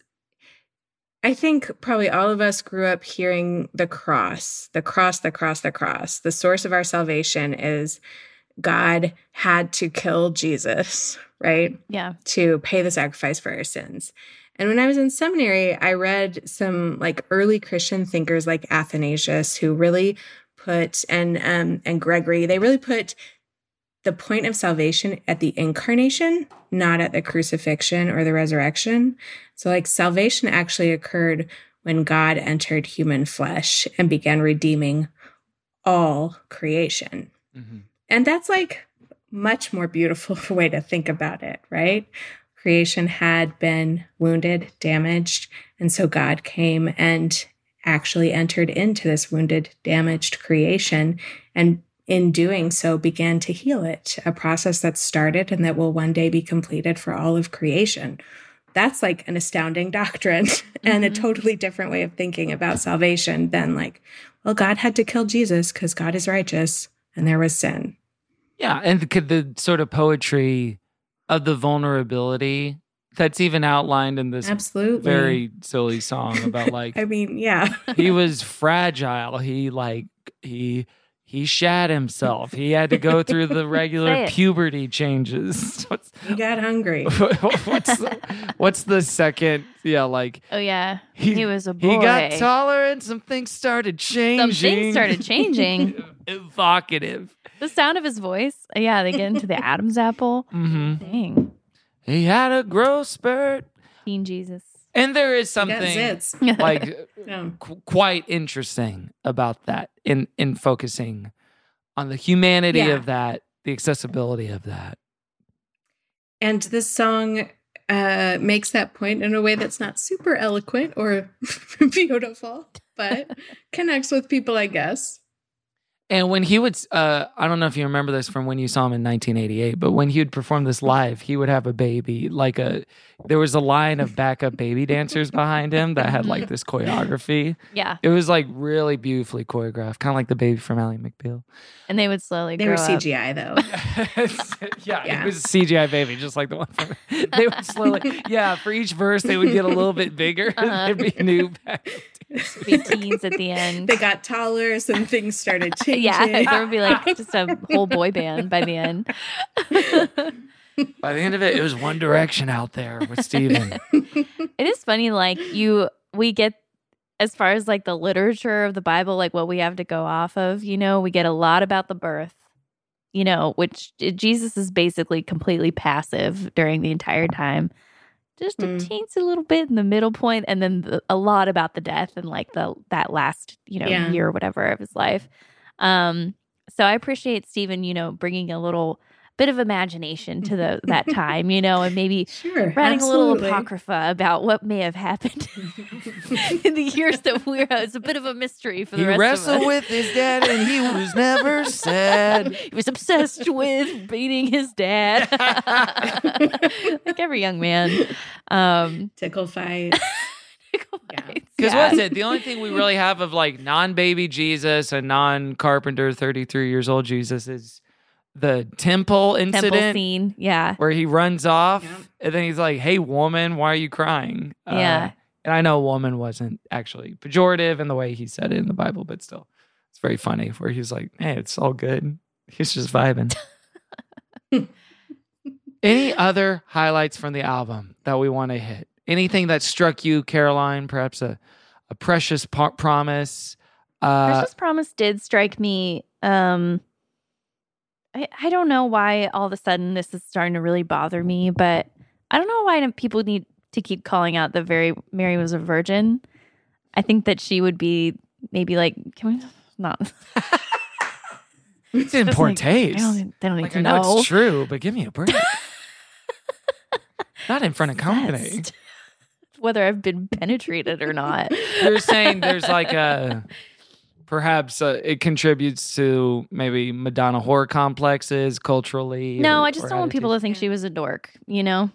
A: I think probably all of us grew up hearing the cross, the cross, the cross, the cross. The source of our salvation is God had to kill Jesus, right?
J: Yeah.
A: To pay the sacrifice for our sins. And when I was in seminary, I read some like early Christian thinkers like Athanasius, who really put, and um, and Gregory, they really put the point of salvation at the incarnation, not at the crucifixion or the resurrection. So like salvation actually occurred when God entered human flesh and began redeeming all creation.
I: Mm-hmm.
A: And that's like much more beautiful way to think about it, right? Creation had been wounded, damaged, and so God came and actually entered into this wounded, damaged creation, and in doing so began to heal it, a process that started and that will one day be completed for all of creation. That's like an astounding doctrine and a totally different way of thinking about salvation than like, well, God had to kill Jesus because God is righteous and there was sin.
I: Yeah, and the, the sort of poetry of the vulnerability that's even outlined in this
A: Absolutely.
I: very silly song about like,
A: I mean, yeah.
I: he was fragile. He like, he, he shat himself. He had to go through the
J: Say
I: regular
J: it.
I: puberty changes. What's,
A: He got hungry.
I: what's, the, what's the second? Yeah, like,
J: Oh yeah.
I: He-
J: He, was a boy.
I: he got taller and some things started changing.
J: Some things started changing.
I: Evocative.
J: The sound of his voice. Yeah, they get into the Adam's apple.
I: Mm-hmm.
J: Dang.
I: He had a growth spurt.
J: Teen Jesus.
I: And there is
A: He
I: something
A: got zits.
I: like
A: Yeah.
I: qu- quite interesting about that in in focusing on the humanity
A: Yeah.
I: of that, the accessibility of that.
A: And this song uh, makes that point in a way that's not super eloquent or beautiful, but connects with people, I guess.
I: And when he would, uh, I don't know if you remember this from when you saw him in nineteen eighty-eight, but when he would perform this live, he would have a baby, like a, there was a line of backup baby dancers behind him that had like this choreography.
J: Yeah.
I: It was like really beautifully choreographed, kind of like the baby from Ally McBeal.
J: And they would slowly
A: They
J: grow
A: were C
J: up.
A: G I, though.
I: yeah,
A: Yeah.
I: it was a C G I baby, just like the one from, they would slowly, yeah, for each verse, they would get a little bit bigger.
J: Uh-huh.
I: There'd be new backup
J: Be teens at the end.
A: They got taller, some things started changing.
J: Yeah, there would be like just a whole boy band by the end.
I: By the end of it, it was One Direction out there with Steven.
J: It is funny, like you, we get as far as like the literature of the Bible, like what we have to go off of. You know, we get a lot about the birth. You know, which Jesus is basically completely passive during the entire time. Just a
A: Mm.
J: teensy little bit in the middle point, and then the, a lot about the death and like the that last you know
A: Yeah.
J: year or whatever of his life. Um, so I appreciate Stephen, you know, bringing a little bit of imagination to the that time, you know, and maybe
A: Sure,
J: writing a little
A: absolutely.
J: apocrypha about what may have happened in the years that we're. It's a bit of a mystery for the
I: He
J: rest
I: wrestled
J: of us.
I: with his dad and he was never sad.
J: He was obsessed with beating his dad, like every young man. Um,
A: Tickle fight.
I: Because
J: Yeah.
I: what's it? The only thing we really have of like non-baby Jesus and non-carpenter thirty-three years old Jesus is the temple incident.
J: Temple scene, yeah.
I: Where he runs off and then he's like, hey, woman, why are you crying?
J: Yeah.
I: Uh, and I know woman wasn't actually pejorative in the way he said it in the Bible, but still, it's very funny where he's like, hey, it's all good. He's just vibing. Any other highlights from the album that we want to hit? Anything that struck you, Caroline? Perhaps a, a precious po- promise? Uh,
J: Precious Promise did strike me. Um, I, I don't know why all of a sudden this is starting to really bother me, but I don't know why people need to keep calling out the very Mary was a virgin. I think that she would be maybe like, can we not?
I: It's in
J: Just
I: poor
J: like,
I: taste.
J: They don't, they don't need
I: Like,
J: to
I: I know
J: know.
I: it's true, but give me a break. Not in front of company.
J: Obsessed. Whether I've been penetrated or not.
I: You're saying there's like a perhaps uh, it contributes to maybe Madonna horror complexes culturally.
J: No,
I: or-
J: I just
I: or
J: don't want people to think she was a dork, you know?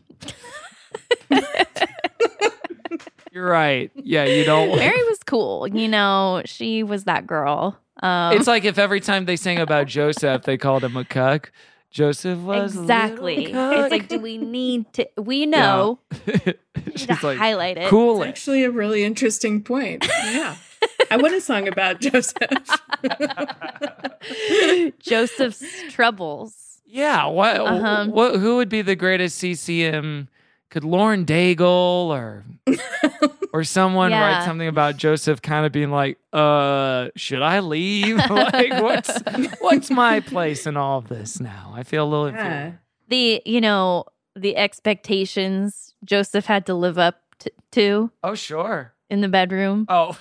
I: You're right. Yeah, you don't.
J: Mary was cool, you know? She was that girl. Um,
I: It's like if every time they sang about Joseph, they called him a cuck. Joseph was a
J: exactly.
I: little cuck.
J: It's like, do we need to? We know.
I: She's
J: to
I: like,
J: highlight it.
I: cool
A: It's
I: it.
A: actually a really interesting point. Yeah. I want a song about Joseph.
J: Joseph's troubles.
I: Yeah. What?
J: Uh-huh.
I: What? Who would be the greatest C C M? Could Lauren Daigle or or someone
J: Yeah.
I: write something about Joseph kind of being like, uh, should I leave? Like, what's what's my place in all of this now? I feel a little inferior.
J: The, you know, the expectations Joseph had to live up to, to
I: Oh, sure.
J: in the bedroom.
I: Oh.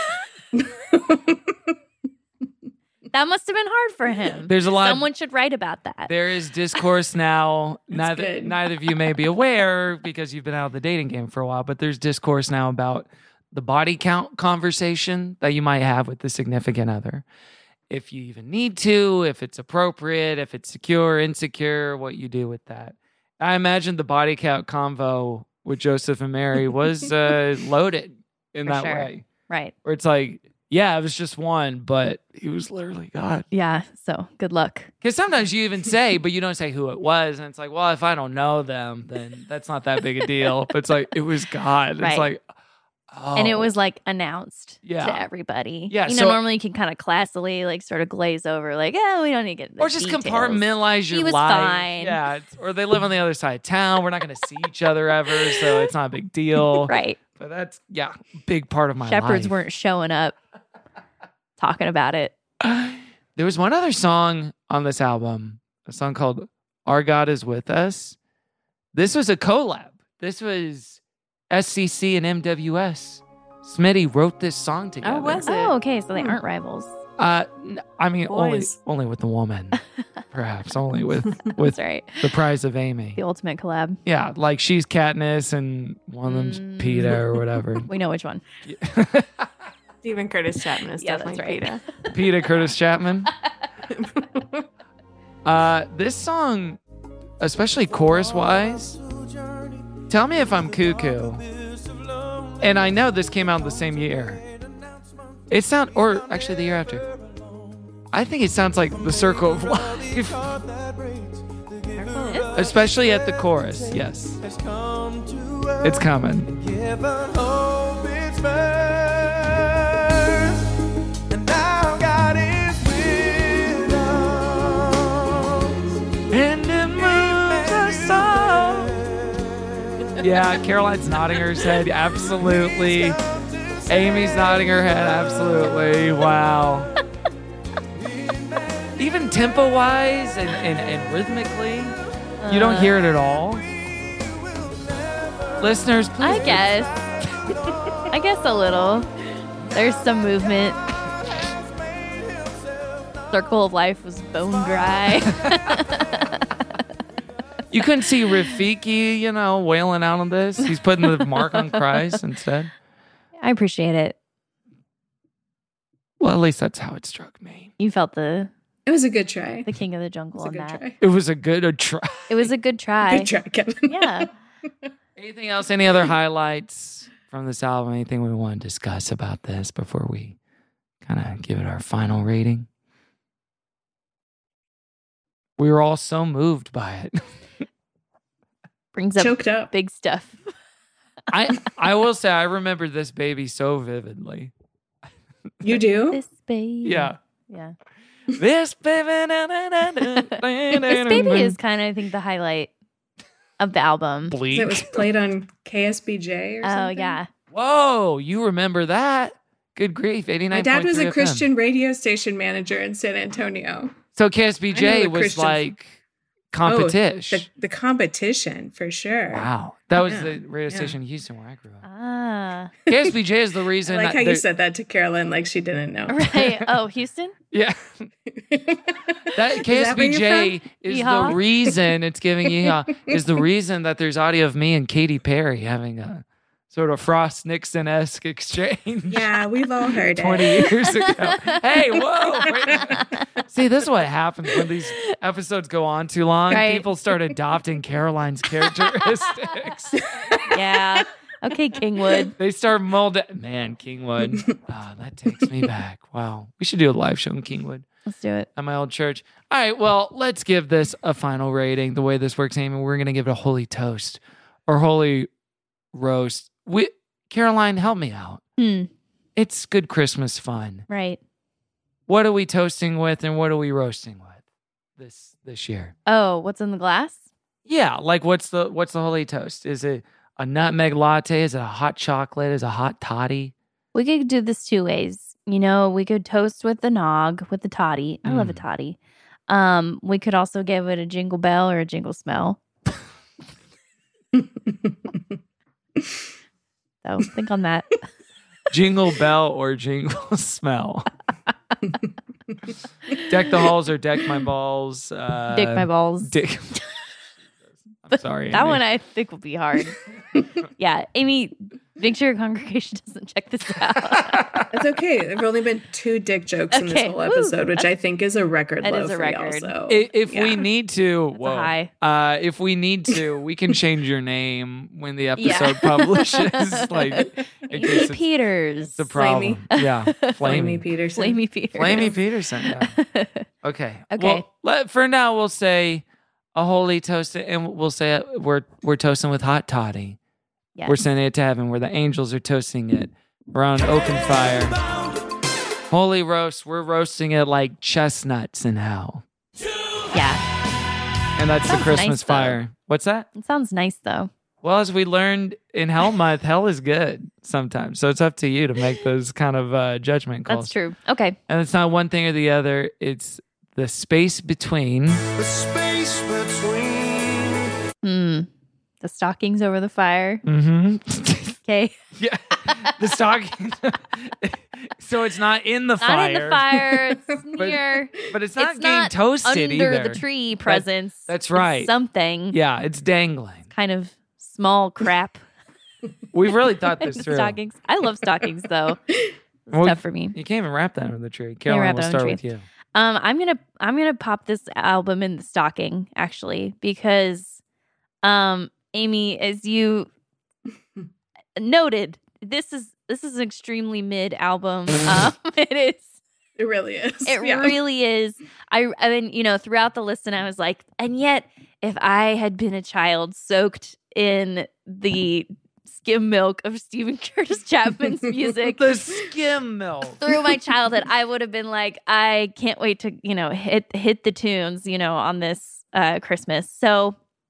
J: That must have been hard for him.
I: There's a lot of-
J: Someone should write about that.
I: There is discourse now. neither
A: good.
I: neither of you may be aware because you've been out of the dating game for a while, but there's discourse now about the body count conversation that you might have with the significant other. If you even need to, if it's appropriate, if it's secure, insecure, what you do with that. I imagine the body count convo with Joseph and Mary was uh, loaded in
J: For
I: that
J: sure.
I: way.
J: Right.
I: Where it's like, yeah, it was just one, but he was literally God.
J: Yeah. So good luck.
I: Because sometimes you even say, but you don't say who it was. And it's like, well, if I don't know them, then that's not that big a deal. But it's like, it was God.
J: Right.
I: It's like, oh.
J: And it was like announced
I: Yeah.
J: to everybody.
I: Yeah,
J: You know,
I: so-
J: normally you can kind of classily like sort of glaze over, like, oh, we don't need to get. the
I: Or just
J: details.
I: compartmentalize your
J: He was
I: life.
J: fine.
I: Yeah. it's- Or they live on the other side of town. We're not going to see each other ever. So it's not a big deal.
J: Right.
I: But that's, yeah, big part of my
J: Shepherds
I: life.
J: weren't showing up talking about it.
I: There was one other song on this album, a song called Our God Is With Us. This was a collab. This was S C C and M W S. Smitty wrote this song together.
J: Oh, okay. So they aren't rivals.
I: Uh, n- I mean, only
J: Boys.
I: only with the woman, perhaps. Only with with
J: That's right.
I: the Prize of Amy.
J: The ultimate collab.
I: Yeah, like she's Katniss and one of them's
J: Mm.
I: PETA or whatever.
J: We know which one.
N: Stephen Curtis Chapman is
J: Yeah,
N: definitely
J: that's
N: PETA.
I: PETA Curtis Chapman. Uh, this song, especially chorus wise, tell me if I'm cuckoo. And I know this came out the same year. It sound, or actually the year after. I think it sounds like The Circle of Life. Especially at the chorus, yes. It's coming.
E: Given hope it's fair.
I: Yeah, Caroline's nodding her head. Absolutely. Amy's nodding her head. Absolutely. Wow. Even tempo-wise and, and, and rhythmically, you don't hear it at all. Listeners, please.
J: I guess. I guess a little. There's some movement. Circle of Life was bone dry.
I: You couldn't see Rafiki, you know, wailing out on this. He's putting the mark on Christ instead.
J: I appreciate it.
I: Well, at least that's how it struck me.
J: You felt the
A: It was a good try.
J: the king of the jungle
A: It was a
J: on
A: good
J: that.
A: try.
I: It was a good a try.
J: It was a good try.
A: Good try, Kevin.
J: Yeah.
I: Anything else? Any other highlights from this album? Anything we want to discuss about this before we kind of give it our final rating? We were all so moved by it.
J: Brings up
A: Choked up.
J: big stuff.
I: I I will say I remember this baby so vividly.
A: You do?
J: This baby.
I: Yeah.
J: Yeah.
I: This baby.
J: This baby is kind of, I think, the highlight of the album.
I: Bleak.
A: It was played on K S B J or
J: Oh,
A: something.
J: yeah.
I: Whoa, you remember that? Good grief, eighty-nine.
A: My dad was a Christian radio station manager in San Antonio.
I: So K S B
A: I know
I: J
A: the
I: was
A: Christian-
I: like competition.
A: Oh, the, the competition, for sure.
I: Wow. That was
A: Yeah,
I: the radio
A: yeah.
I: station in Houston where I grew up.
J: Ah.
I: K S B J is the
A: I
I: reason
A: like
I: that
A: how you
I: there-
A: said that to Carolyn like she didn't know.
J: Right. Oh, Houston?
I: Yeah. That K S B J
A: where you're from?
I: is
J: Yeehaw?
I: the reason it's giving yeehaw is the reason that there's audio of me and Katy Perry having a sort of Frost Nixon-esque exchange.
A: Yeah, we've all heard
I: twenty
A: it.
I: years ago. Hey, whoa. Wait a minute. See, this is what happens when these episodes go on too long.
J: Right.
I: People start adopting Caroline's characteristics.
J: Yeah. Okay, Kingwood.
I: They start molding. Man, Kingwood. Ah, that takes me back. Wow. We should do a live show in Kingwood
J: Let's do it.
I: at my old church. All right, well, let's give this a final rating. The way this works, Amy, we're going to give it a holy toast or holy roast. We, Caroline, help me out.
J: Hmm.
I: It's good Christmas fun.
J: Right.
I: What are we toasting with and what are we roasting with this this year?
J: Oh, what's in the glass?
I: Yeah, like what's the what's the holy toast? Is it a nutmeg latte? Is it a hot chocolate? Is it a hot toddy?
J: We could do this two ways. You know, we could toast with the nog, with the toddy. I love a
I: Mm.
J: toddy. Um, we could also give it a jingle bell or a jingle smell. So think on that.
I: Jingle bell or jingle smell? Deck the halls or deck my balls? Uh,
J: Dick my balls.
I: Dick. I'm sorry.
J: That
I: Amy.
J: one I think will be hard. Yeah, Amy, make sure your congregation doesn't check this out.
A: It's okay. There have only been two dick jokes in this
J: Okay.
A: whole
J: Woo.
A: episode, which I think is a record
J: That
A: low
J: is a
A: for
J: record.
A: y'all. So,
I: I- If
A: yeah.
I: we need to, whoa,
J: high.
I: Uh, if we need to, we can change your name when the episode
J: Yeah.
I: publishes. Like, in
J: Amy
I: case it's,
J: Peters.
I: it's a problem. Yeah,
A: Flamey
I: Flamey,
A: Peterson.
J: Flamey Peters.
I: Flamey Peterson. Yeah. Okay.
J: Okay.
I: Well, let, for now, we'll say a holy toast, and we'll say it, we're we're toasting with hot toddy.
J: Yes.
I: We're sending it to heaven, where the angels are toasting it around open fire. Holy roast, we're roasting it like chestnuts in hell,
J: Yeah.
I: and that's the
J: Sounds
I: Christmas
J: nice, though.
I: fire. What's that?
J: It sounds nice though.
I: Well, as we learned in Hell Month, hell is good sometimes. So it's up to you to make those kind of uh, judgment calls.
J: That's true. Okay.
I: And it's not one thing or the other. It's the space between.
E: The space between.
J: Hmm. The stockings over the fire.
I: Mm-hmm.
J: Okay.
I: Yeah. The stocking. So it's not in the
J: Not
I: fire.
J: in the fire. It's
I: But-
J: near.
I: But it's not
J: It's
I: getting
J: not
I: toasted
J: under
I: either.
J: the tree presents.
I: that's
J: It's
I: right.
J: something.
I: Yeah, it's dangling.
J: Kind of small crap.
I: We've really thought
J: in
I: this
J: the
I: through.
J: stockings. I love stockings though. It's
I: Well,
J: tough for me.
I: You can't even wrap that under the tree.
J: Can't
I: Caroline,
J: wrap
I: we'll
J: it on the
I: start
J: tree.
I: with you.
J: Um, I'm gonna I'm gonna pop this album in the stocking actually because, um, Amy, as you noted, this is this is an extremely mid album. Um, it is.
A: It really is.
J: It
A: Yeah.
J: really is. I I mean, you know, throughout the listen, I was like, and yet, if I had been a child soaked in the skim milk of Stephen Curtis Chapman's music,
I: The skim milk.
J: through my childhood, I would have been like, I can't wait to, you know, hit hit the tunes, you know, on this uh, Christmas. So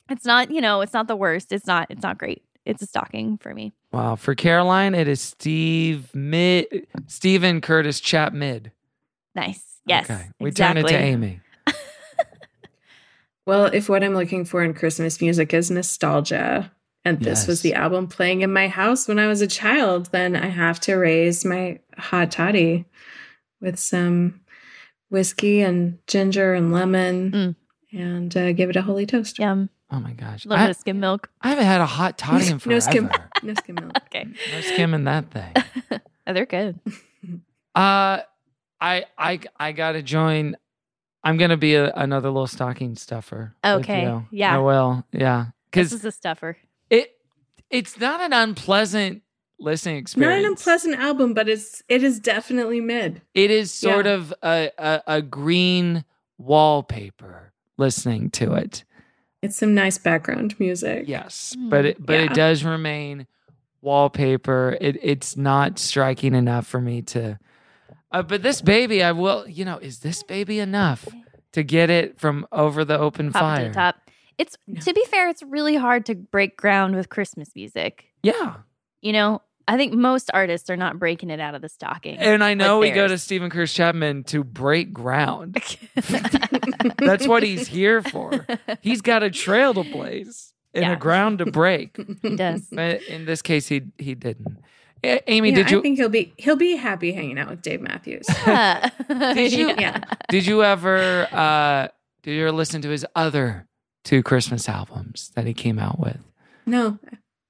J: It's not, you know, it's not the worst. It's not, it's not great. It's a stocking for me.
I: Wow. For Caroline, it is Steve Mid, Stephen Curtis Chap Mid.
J: Nice. Yes.
I: Okay. We
J: exactly.
I: turn it to Amy.
A: Well, if what I'm looking for in Christmas music is nostalgia, and this
I: Yes.
A: was the album playing in my house when I was a child, then I have to raise my hot toddy with some whiskey and ginger and lemon
J: Mm.
A: and uh, give it a holy toast.
J: Yum.
I: Oh my gosh.
J: A little
I: I,
J: bit of skim milk.
I: I haven't had a hot toddy in forever.
A: No skim, no skim milk.
J: Okay.
I: No skim in that thing.
J: Oh, they're good.
I: Uh, I I I gotta join. I'm gonna be a, another little stocking stuffer. with
J: Okay,
I: you.
J: yeah.
I: I will. Yeah,
J: This
I: because
J: is a stuffer.
I: it it's not an unpleasant listening
A: Not
I: experience.
A: an unpleasant album, but it's it is definitely mid.
I: It is sort
A: Yeah.
I: of a, a a green wallpaper listening to it.
A: It's some nice background music.
I: Yes, but it but
A: Yeah.
I: it does remain wallpaper. It it's not striking enough for me to. Uh, but this baby, I will. You know, is this baby enough to get it from over the open
J: Top
I: fire?
J: to the top. It's to be fair, it's really hard to break ground with Christmas music.
I: Yeah,
J: You know, I think most artists are not breaking it out of the stocking.
I: and I know
J: with
I: we go to
J: theirs.
I: Stephen Curtis Chapman to break ground. That's what he's here for. He's got a trail to blaze and
J: Yeah.
I: a ground to break.
J: He does.
I: But in this case, he he didn't. A- Amy,
A: Yeah,
I: did you
A: I think he'll be he'll be happy hanging out with Dave Matthews.
J: Yeah.
I: Did you-
A: Yeah.
I: did you ever uh, did you ever listen to his other two Christmas albums that he came out with?
A: No.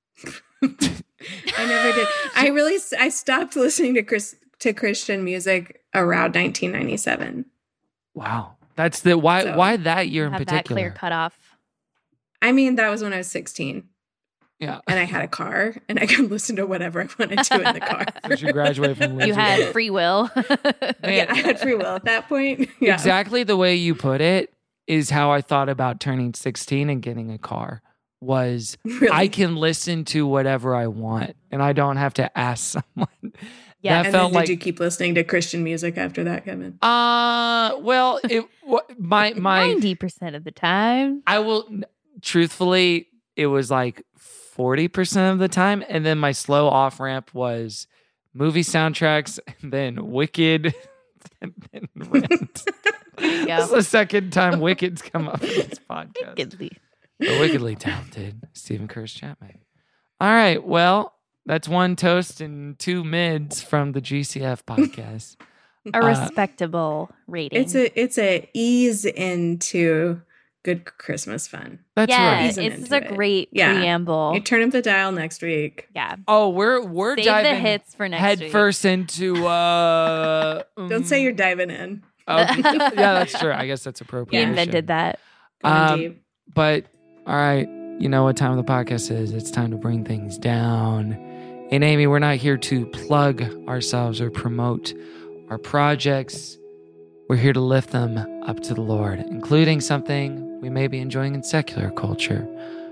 A: I never did. I really s- I stopped listening to Chris to Christian music around nineteen ninety-seven.
I: Wow, that's the why
A: So-
I: why that year in
J: Have that
I: particular?
J: clear cutoff.
A: I mean, that was when I was sixteen
I: Yeah,
A: and I had a car and I could listen to whatever I wanted to in the car.
I: Did you graduate from
J: You
I: Lindsay
J: had
I: Lohan?
J: free will.
A: Yeah, I had free will at that point. Yeah.
I: Exactly the way you put it is how I thought about turning sixteen and getting a car. Was
A: Really?
I: I can listen to whatever I want and I don't have to ask someone.
J: Yeah.
I: That
A: And
I: felt
A: then did
I: like
A: you keep listening to Christian music after that, Kevin?
I: uh well it wa- my my
J: ninety percent of the time.
I: I will n- truthfully it was like forty percent of the time and then my slow off ramp was movie soundtracks and then Wicked and then Rent.
J: you
I: This is
J: go.
I: the second time Wicked's come up in this podcast.
J: Wickedly.
I: The wickedly talented Stephen Curtis Chapman. All right, well, that's one toast and two mids from the G C F podcast.
J: A
I: Uh,
J: respectable rating.
A: It's a it's a ease into good Christmas fun.
I: That's
J: yeah,
I: right.
A: Easing
J: it's
A: into
J: a
A: it.
J: great
A: Yeah.
J: preamble.
A: You turn up the dial next week.
J: yeah.
I: Oh, we're we're
J: Save
I: diving
J: the hits for next
I: head
J: week.
I: first into uh
A: Don't say you're diving in.
I: okay. Yeah, that's true. I guess that's
J: He
I: appropriate.
J: invented that.
A: Going
I: Um,
A: deep.
I: But all right, you know what time of the podcast is. It's time to bring things down. And Amy, we're not here to plug ourselves or promote our projects. We're here to lift them up to the Lord, including something we may be enjoying in secular culture.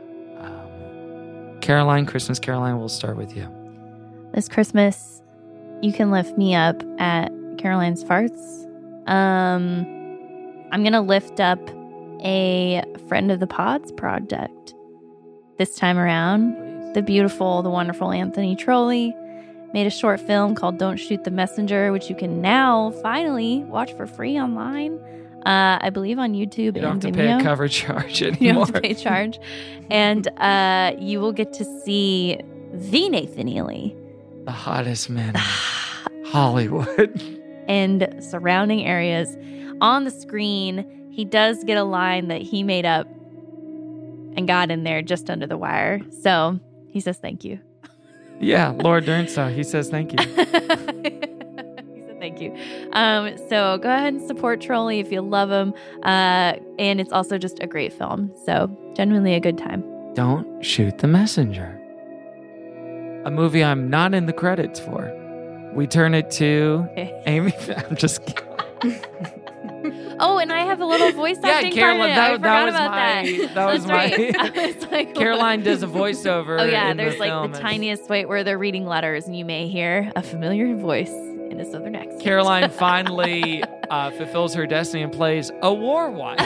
I: Um, Caroline, Christmas Caroline, we'll start with you.
J: This Christmas, you can lift me up at Caroline's Farts. Um, I'm going to lift up a friend of the pods project this time around. The beautiful, the wonderful Anthony Trolley made a short film called Don't Shoot the Messenger, which you can now finally watch for free online. Uh, I believe on YouTube
I: You don't have
J: and
I: to
J: Vimeo.
I: pay a cover charge
J: You
I: anymore.
J: don't have to pay charge. And uh, you will get to see the Nathan Ely
I: The hottest man in Hollywood.
J: and surrounding areas on the screen. He does get a line that he made up and got in there just under the wire. So he says thank you.
I: Yeah, Laura Dernstow, he says thank you.
J: He said thank you. Um, so go ahead and support Trolley if you love him. Uh, and it's also just a great film. So genuinely a good time.
I: Don't Shoot the Messenger. A movie I'm not in the credits for. We turn it to
J: Okay.
I: Amy. I'm just kidding.
J: Oh, and I have a little voice
I: Yeah,
J: acting
I: Caroline,
J: part in it. I
I: that- that
J: forgot
I: was
J: about
I: my-
J: that.
I: that was
J: That's
I: my-
J: right. I was like,
I: Caroline does a voiceover.
J: Oh yeah,
I: in
J: there's
I: the
J: like
I: film.
J: the
I: It's-
J: tiniest way where they're reading letters, and you may hear a familiar voice in a southern accent.
I: Caroline finally uh, fulfills her destiny and plays a war wife.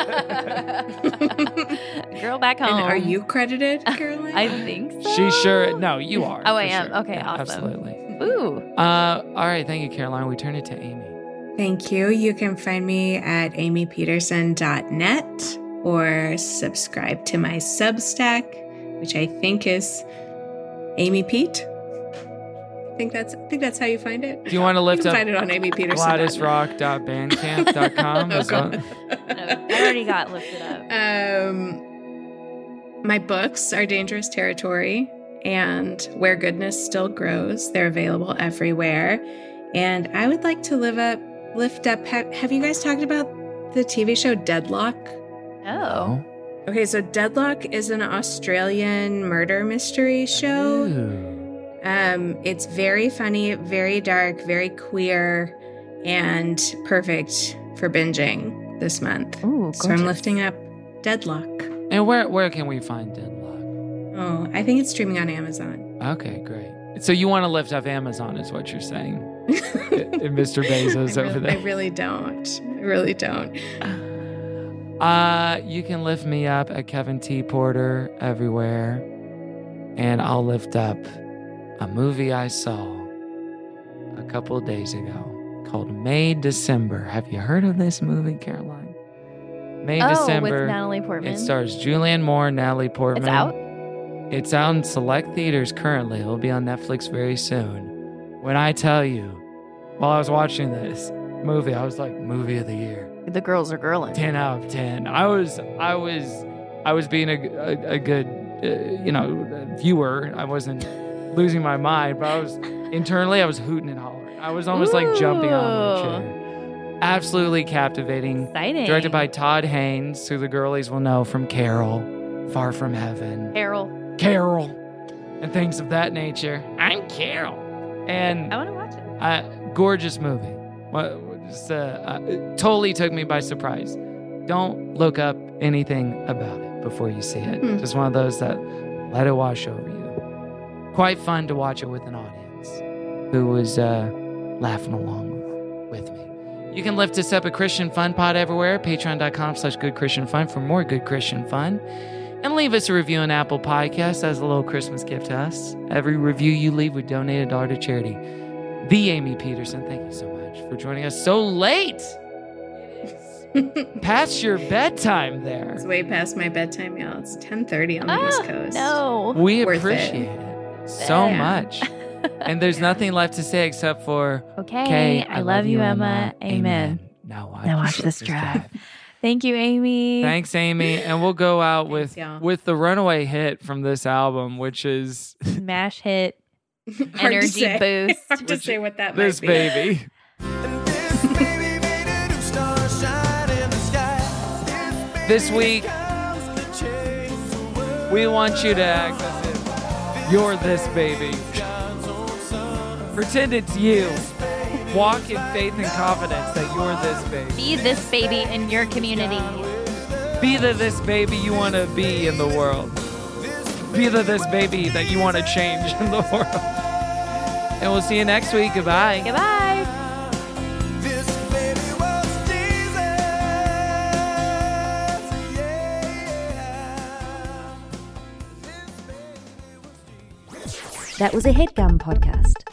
J: Girl back home.
A: And are you credited, Caroline?
J: I think so.
I: She sure. No, you are.
J: Oh, I
I: for
J: am.
I: sure.
J: Okay,
I: Yeah,
J: awesome.
I: Absolutely.
J: Ooh.
I: Uh, all right. Thank you, Caroline. We turn it to Amy.
A: Thank you. You can find me at amy peterson dot net or subscribe to my Substack, which I think is Amy Pete. I think that's I think that's how you find it.
I: Do you want to lift
A: you can
I: up
A: find it on amy peterson
I: gladys rock dot bandcamp dot com?
A: Oh,
I: Is that-
J: No, I already got lifted up.
A: Um, my books are Dangerous Territory and Where Goodness Still Grows. They're available everywhere. And I would like to live up, lift up. Have, have you guys talked about the T V show Deadlock?
J: Oh.
A: Okay, so Deadlock is an Australian murder mystery show.
I: Ooh.
A: Um, it's very funny, very dark, very queer, and perfect for binging this month.
J: Ooh,
A: so I'm
J: gorgeous.
A: lifting up Deadlock.
I: And where where can we find Deadlock?
A: Oh, I think it's streaming on Amazon.
I: Okay, great. So you want to lift up Amazon, is what you're saying, and Mister Bezos
A: I
I: over
A: really,
I: there.
A: I really don't. I really don't.
I: Uh, you can lift me up at Kevin T. Porter everywhere, and I'll lift up a movie I saw a couple of days ago called May December. Have you heard of this movie, Caroline? May
J: Oh, with
I: December.
J: Natalie Portman.
I: It stars Julianne Moore, Natalie Portman.
J: It's out?
I: It's out in select theaters currently. It'll be on Netflix very soon. When I tell you, while I was watching this movie, I was like, movie of the year.
J: The girls are girling.
I: ten out of ten. I was, I was, I was being a, a, a good, uh, you know, viewer. I wasn't losing my mind, but I was internally, I was hooting and hollering. I was almost like jumping out of my chair. Absolutely captivating.
J: Exciting.
I: Directed by Todd Haynes, who the girlies will know from Carol, Far From Heaven,
J: Carol.
I: Carol, and things of that nature. I'm Carol. And
J: I want to watch it.
I: uh, gorgeous movie. What, just, uh, uh, it totally took me by surprise. Don't look up anything about it before you see it.
A: Hmm.
I: Just one of those that let it wash over you. Quite fun to watch it with an audience who was uh, laughing along with me. You can lift us up at Christian Fun Pod everywhere, patreon.com slash good Christian fun for more good Christian fun. And leave us a review on Apple Podcasts as a little Christmas gift to us. Every review you leave, we donate a dollar to charity. The Amy Peterson, thank you so much for joining us so late. Past your bedtime there.
A: It's way past my bedtime, y'all. It's ten thirty on the
J: Ah,
A: East Coast.
J: No.
I: We
A: Worth
I: appreciate
A: it.
I: it, so
A: Yeah.
I: much. And there's nothing left to say except for,
J: Okay.
I: okay,
J: I, love you, Emma. Amen.
I: Now watch,
J: Now watch this drive. Thank you, Amy.
I: Thanks, Amy. And we'll go out with
A: y'all.
I: with the runaway hit from this album, which is
J: Smash hit.
A: Hard to
J: Energy
A: say.
J: boost.
A: Hard to say what that
I: this
A: might be.
I: baby. This week, we want you to act as if you're this baby. Pretend it's you. Walk in faith and confidence that you're this baby.
J: Be this baby in your community.
I: Be the this baby you want to be in the world. Be the this baby that you want to change in the world. And we'll see you next week. Goodbye.
J: Goodbye.
O: That was a HeadGum podcast.